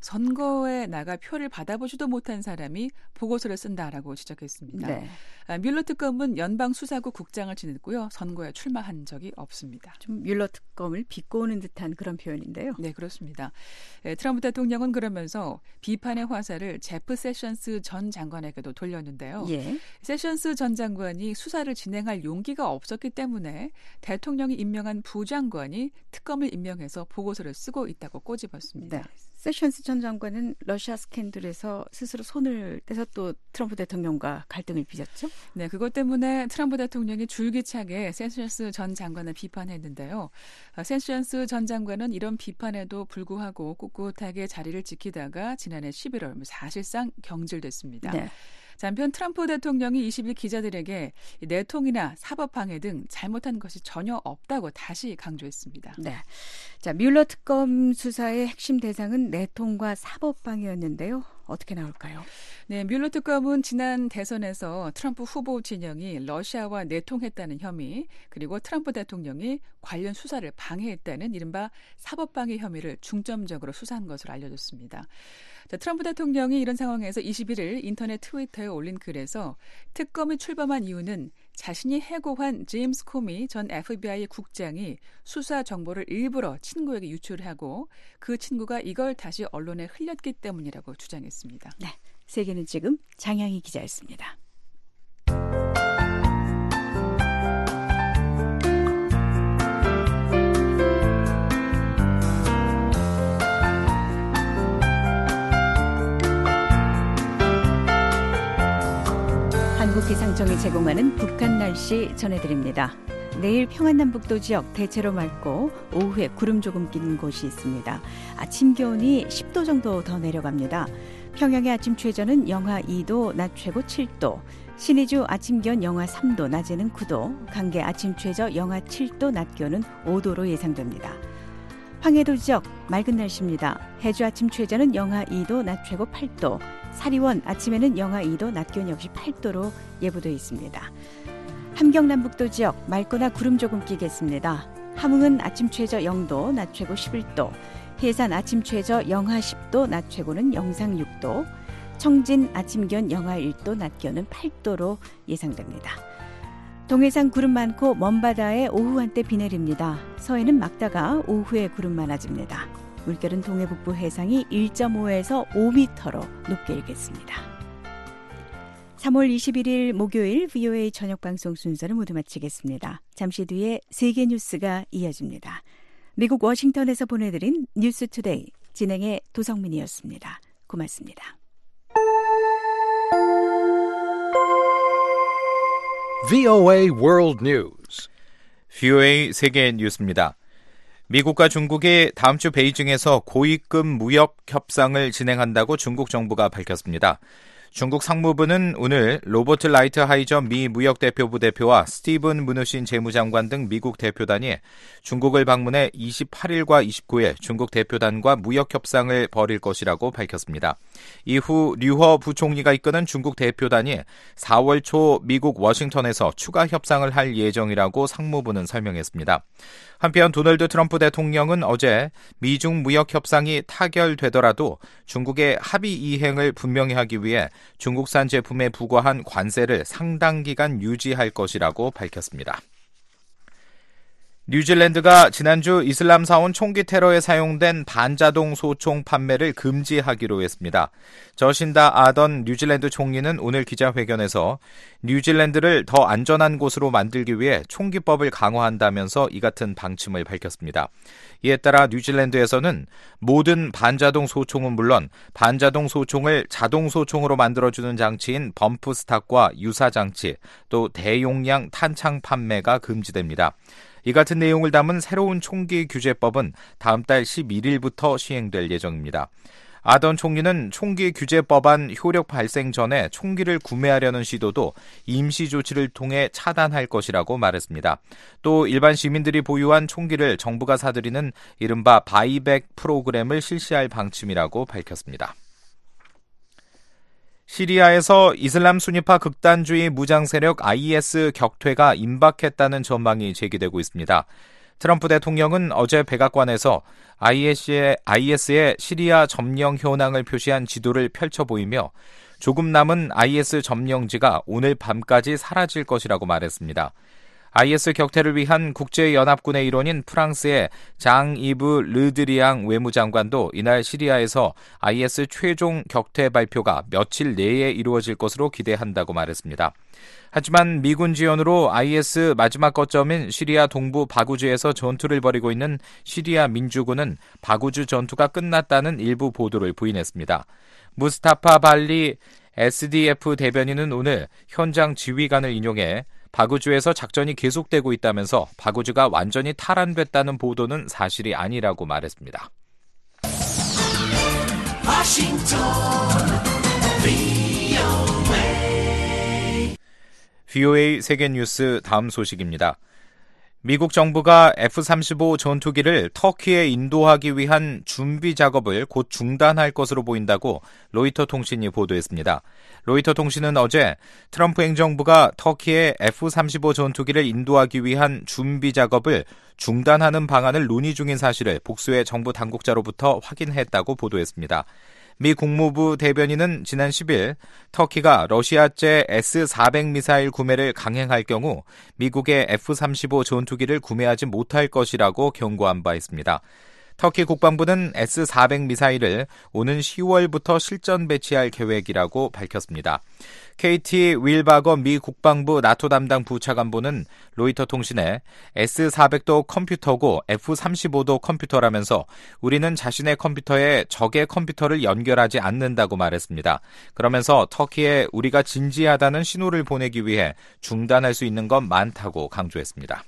Speaker 18: 선거에 나가 표를 받아보지도 못한 사람이 보고서를 쓴다라고 지적했습니다.
Speaker 4: 네.
Speaker 18: 뮬러 특검은 연방수사국 국장을 지냈고요. 선거에 출마한 적이 없습니다.
Speaker 4: 좀 뮬러 특검을 비꼬는 듯한 그런 표현인데요.
Speaker 18: 네, 그렇습니다. 트럼프 대통령은 그러면서 비판의 화살을 제프 세션스 전 장관에게도 돌렸는데요.
Speaker 4: 예.
Speaker 18: 세션스 전 장관이 수사를 진행할 용기가 없었기 때문에 대통령이 임명한 부장관이 특검을 임명해서 보고서를 쓰고 있다고 꼬집었습니다.
Speaker 4: 네. 세션스 전 장관은 러시아 스캔들에서 스스로 손을 떼서 또 트럼프 대통령과 갈등을 빚었죠?
Speaker 18: 네, 그것 때문에 트럼프 대통령이 줄기차게 세션스 전 장관을 비판했는데요. 세션스 전 장관은 이런 비판에도 불구하고 꿋꿋하게 자리를 지키다가 지난해 11월 사실상 경질됐습니다.
Speaker 4: 네.
Speaker 18: 한편 트럼프 대통령이 20일 기자들에게 내통이나 사법방해 등 잘못한 것이 전혀 없다고 다시 강조했습니다.
Speaker 4: 네. 자, 뮬러 특검 수사의 핵심 대상은 내통과 사법방해였는데요. 어떻게 나올까요?
Speaker 18: 네, 뮬러 특검은 지난 대선에서 트럼프 후보 진영이 러시아와 내통했다는 혐의, 그리고 트럼프 대통령이 관련 수사를 방해했다는 이른바 사법방해 혐의를 중점적으로 수사한 것으로 알려졌습니다. 자, 트럼프 대통령이 이런 상황에서 21일 인터넷 트위터에 올린 글에서 특검이 출범한 이유는 자신이 해고한 제임스 코미 전 FBI 국장이 수사 정보를 일부러 친구에게 유출하고 그 친구가 이걸 다시 언론에 흘렸기 때문이라고 주장했습니다.
Speaker 4: 네, 세계는 지금 장향희 기자였습니다. 한국기상청이 제공하는 북한 날씨 전해드립니다. 내일 평안남북도 지역 대체로 맑고 오후에 구름 조금 낀 곳이 있습니다. 아침 기온이 10도 정도 더 내려갑니다. 평양의 아침 최저는 영하 2도, 낮 최고 7도, 신의주 아침 기온 영하 3도, 낮에는 9도, 강계 아침 최저 영하 7도, 낮 기온은 5도로 예상됩니다. 황해도 지역 맑은 날씨입니다. 해주 아침 최저는 영하 2도, 낮 최고 8도, 사리원 아침에는 영하 2도, 낮 기온 역시 8도로 예보되어 있습니다. 함경 남북도 지역 맑거나 구름 조금 끼겠습니다. 함흥은 아침 최저 0도, 낮 최고 11도, 해산 아침 최저 영하 10도, 낮 최고는 영상 6도, 청진 아침 기온 영하 1도, 낮 기온은 8도로 예상됩니다. 동해상 구름 많고 먼바다에 오후 한때 비 내립니다. 서해는 막다가 오후에 구름 많아집니다. 물결은 동해 북부 해상이 1.5에서 5m로 높게 일겠습니다. 3월 21일 목요일 VOA 저녁 방송 순서를 모두 마치겠습니다. 잠시 뒤에 세계 뉴스가 이어집니다. 미국 워싱턴에서 보내드린 뉴스 투데이 진행의 도성민이었습니다. 고맙습니다.
Speaker 1: VOA World News.
Speaker 2: VOA 세계 뉴스입니다. 미국과 중국이 다음 주 베이징에서 고위급 무역 협상을 진행한다고 중국 정부가 밝혔습니다. 중국 상무부는 오늘 로버트 라이트 하이저 미 무역대표부 대표와 스티븐 무누신 재무장관 등 미국 대표단이 중국을 방문해 28일과 29일 중국 대표단과 무역협상을 벌일 것이라고 밝혔습니다. 이후 류허 부총리가 이끄는 중국 대표단이 4월 초 미국 워싱턴에서 추가 협상을 할 예정이라고 상무부는 설명했습니다. 한편 도널드 트럼프 대통령은 어제 미중 무역 협상이 타결되더라도 중국의 합의 이행을 분명히 하기 위해 중국산 제품에 부과한 관세를 상당 기간 유지할 것이라고 밝혔습니다. 뉴질랜드가 지난주 이슬람 사원 총기 테러에 사용된 반자동 소총 판매를 금지하기로 했습니다. 저신다 아던 뉴질랜드 총리는 오늘 기자회견에서 뉴질랜드를 더 안전한 곳으로 만들기 위해 총기법을 강화한다면서 이 같은 방침을 밝혔습니다. 이에 따라 뉴질랜드에서는 모든 반자동 소총은 물론 반자동 소총을 자동 소총으로 만들어주는 장치인 범프 스탁과 유사 장치, 또 대용량 탄창 판매가 금지됩니다. 이 같은 내용을 담은 새로운 총기 규제법은 다음 달 11일부터 시행될 예정입니다. 아던 총리는 총기 규제법안 효력 발생 전에 총기를 구매하려는 시도도 임시 조치를 통해 차단할 것이라고 말했습니다. 또 일반 시민들이 보유한 총기를 정부가 사들이는 이른바 바이백 프로그램을 실시할 방침이라고 밝혔습니다. 시리아에서 이슬람 수니파 극단주의 무장 세력 IS 격퇴가 임박했다는 전망이 제기되고 있습니다. 트럼프 대통령은 어제 백악관에서 IS의 시리아 점령 현황을 표시한 지도를 펼쳐 보이며 조금 남은 IS 점령지가 오늘 밤까지 사라질 것이라고 말했습니다. IS 격퇴를 위한 국제연합군의 일원인 프랑스의 장 이브 르드리앙 외무장관도 이날 시리아에서 IS 최종 격퇴 발표가 며칠 내에 이루어질 것으로 기대한다고 말했습니다. 하지만 미군 지원으로 IS 마지막 거점인 시리아 동부 바구즈에서 전투를 벌이고 있는 시리아 민주군은 바구즈 전투가 끝났다는 일부 보도를 부인했습니다. 무스타파 발리 SDF 대변인은 오늘 현장 지휘관을 인용해 바구즈에서 작전이 계속되고 있다면서 바구즈가 완전히 탈환됐다는 보도는 사실이 아니라고 말했습니다. VOA 세계뉴스 다음 소식입니다. 미국 정부가 F-35 전투기를 터키에 인도하기 위한 준비 작업을 곧 중단할 것으로 보인다고 로이터 통신이 보도했습니다. 로이터 통신은 어제 트럼프 행정부가 터키에 F-35 전투기를 인도하기 위한 준비 작업을 중단하는 방안을 논의 중인 사실을 복수의 정부 당국자로부터 확인했다고 보도했습니다. 미 국무부 대변인은 지난 10일 터키가 러시아제 S-400 미사일 구매를 강행할 경우 미국의 F-35 전투기를 구매하지 못할 것이라고 경고한 바 있습니다. 터키 국방부는 S-400 미사일을 오는 10월부터 실전 배치할 계획이라고 밝혔습니다. KT 윌바거 미 국방부 나토 담당 부차관보는 로이터 통신에 S-400도 컴퓨터고 F-35도 컴퓨터라면서 우리는 자신의 컴퓨터에 적의 컴퓨터를 연결하지 않는다고 말했습니다. 그러면서 터키에 우리가 진지하다는 신호를 보내기 위해 중단할 수 있는 건 많다고 강조했습니다.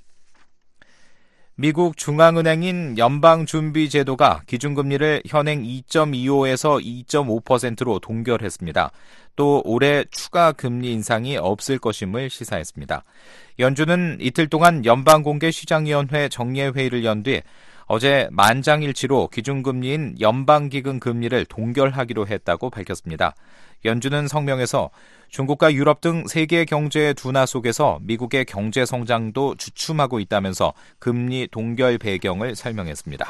Speaker 2: 미국 중앙은행인 연방준비제도가 기준금리를 현행 2.25에서 2.5%로 동결했습니다. 또 올해 추가 금리 인상이 없을 것임을 시사했습니다. 연준은 이틀 동안 연방공개시장위원회 정례회의를 연 뒤 어제 만장일치로 기준금리인 연방기금 금리를 동결하기로 했다고 밝혔습니다. 연준은 성명에서 중국과 유럽 등 세계 경제의 둔화 속에서 미국의 경제 성장도 주춤하고 있다면서 금리 동결 배경을 설명했습니다.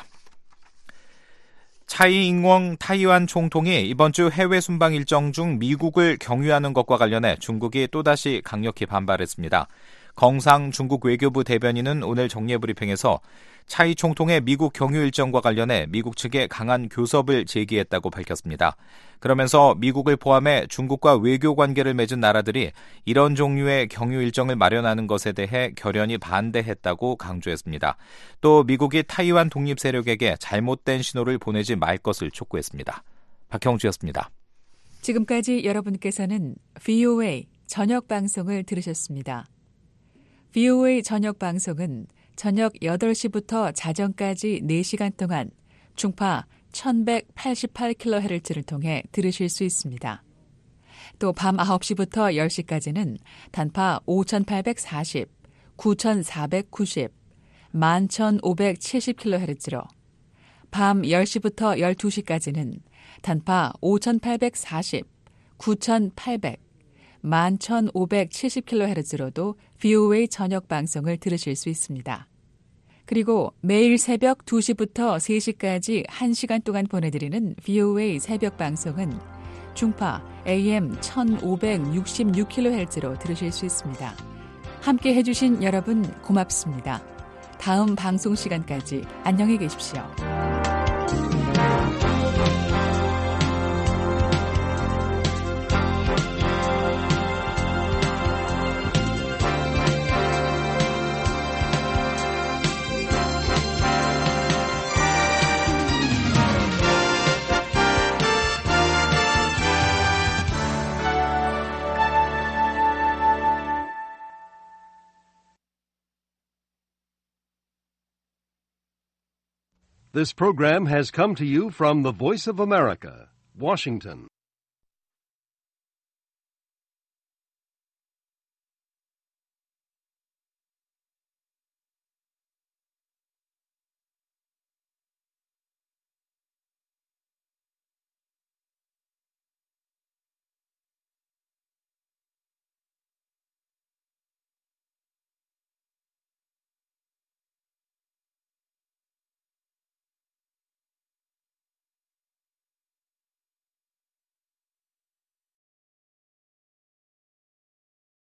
Speaker 2: 차이 잉웡 타이완 총통이 이번 주 해외 순방 일정 중 미국을 경유하는 것과 관련해 중국이 또다시 강력히 반발했습니다. 껑상 중국 외교부 대변인은 오늘 정례브리핑에서 차이 총통의 미국 경유 일정과 관련해 미국 측에 강한 교섭을 제기했다고 밝혔습니다. 그러면서 미국을 포함해 중국과 외교 관계를 맺은 나라들이 이런 종류의 경유 일정을 마련하는 것에 대해 결연히 반대했다고 강조했습니다. 또 미국이 타이완 독립 세력에게 잘못된 신호를 보내지 말 것을 촉구했습니다. 박형주였습니다.
Speaker 4: 지금까지 여러분께서는 VOA 저녁 방송을 들으셨습니다. VOA 저녁 방송은 저녁 8시부터 자정까지 4시간 동안 중파 1188kHz를 통해 들으실 수 있습니다. 또 밤 9시부터 10시까지는 단파 5840, 9490, 11570kHz로 밤 10시부터 12시까지는 단파 5840, 9800, 11570kHz로도 VOA 저녁 방송을 들으실 수 있습니다. 그리고 매일 새벽 2시부터 3시까지 1시간 동안 보내드리는 VOA 새벽 방송은 중파 AM 1566kHz로 들으실 수 있습니다. 함께 해주신 여러분 고맙습니다.
Speaker 18: 다음 방송 시간까지 안녕히 계십시오.
Speaker 3: This program has come to you from the Voice of America, Washington.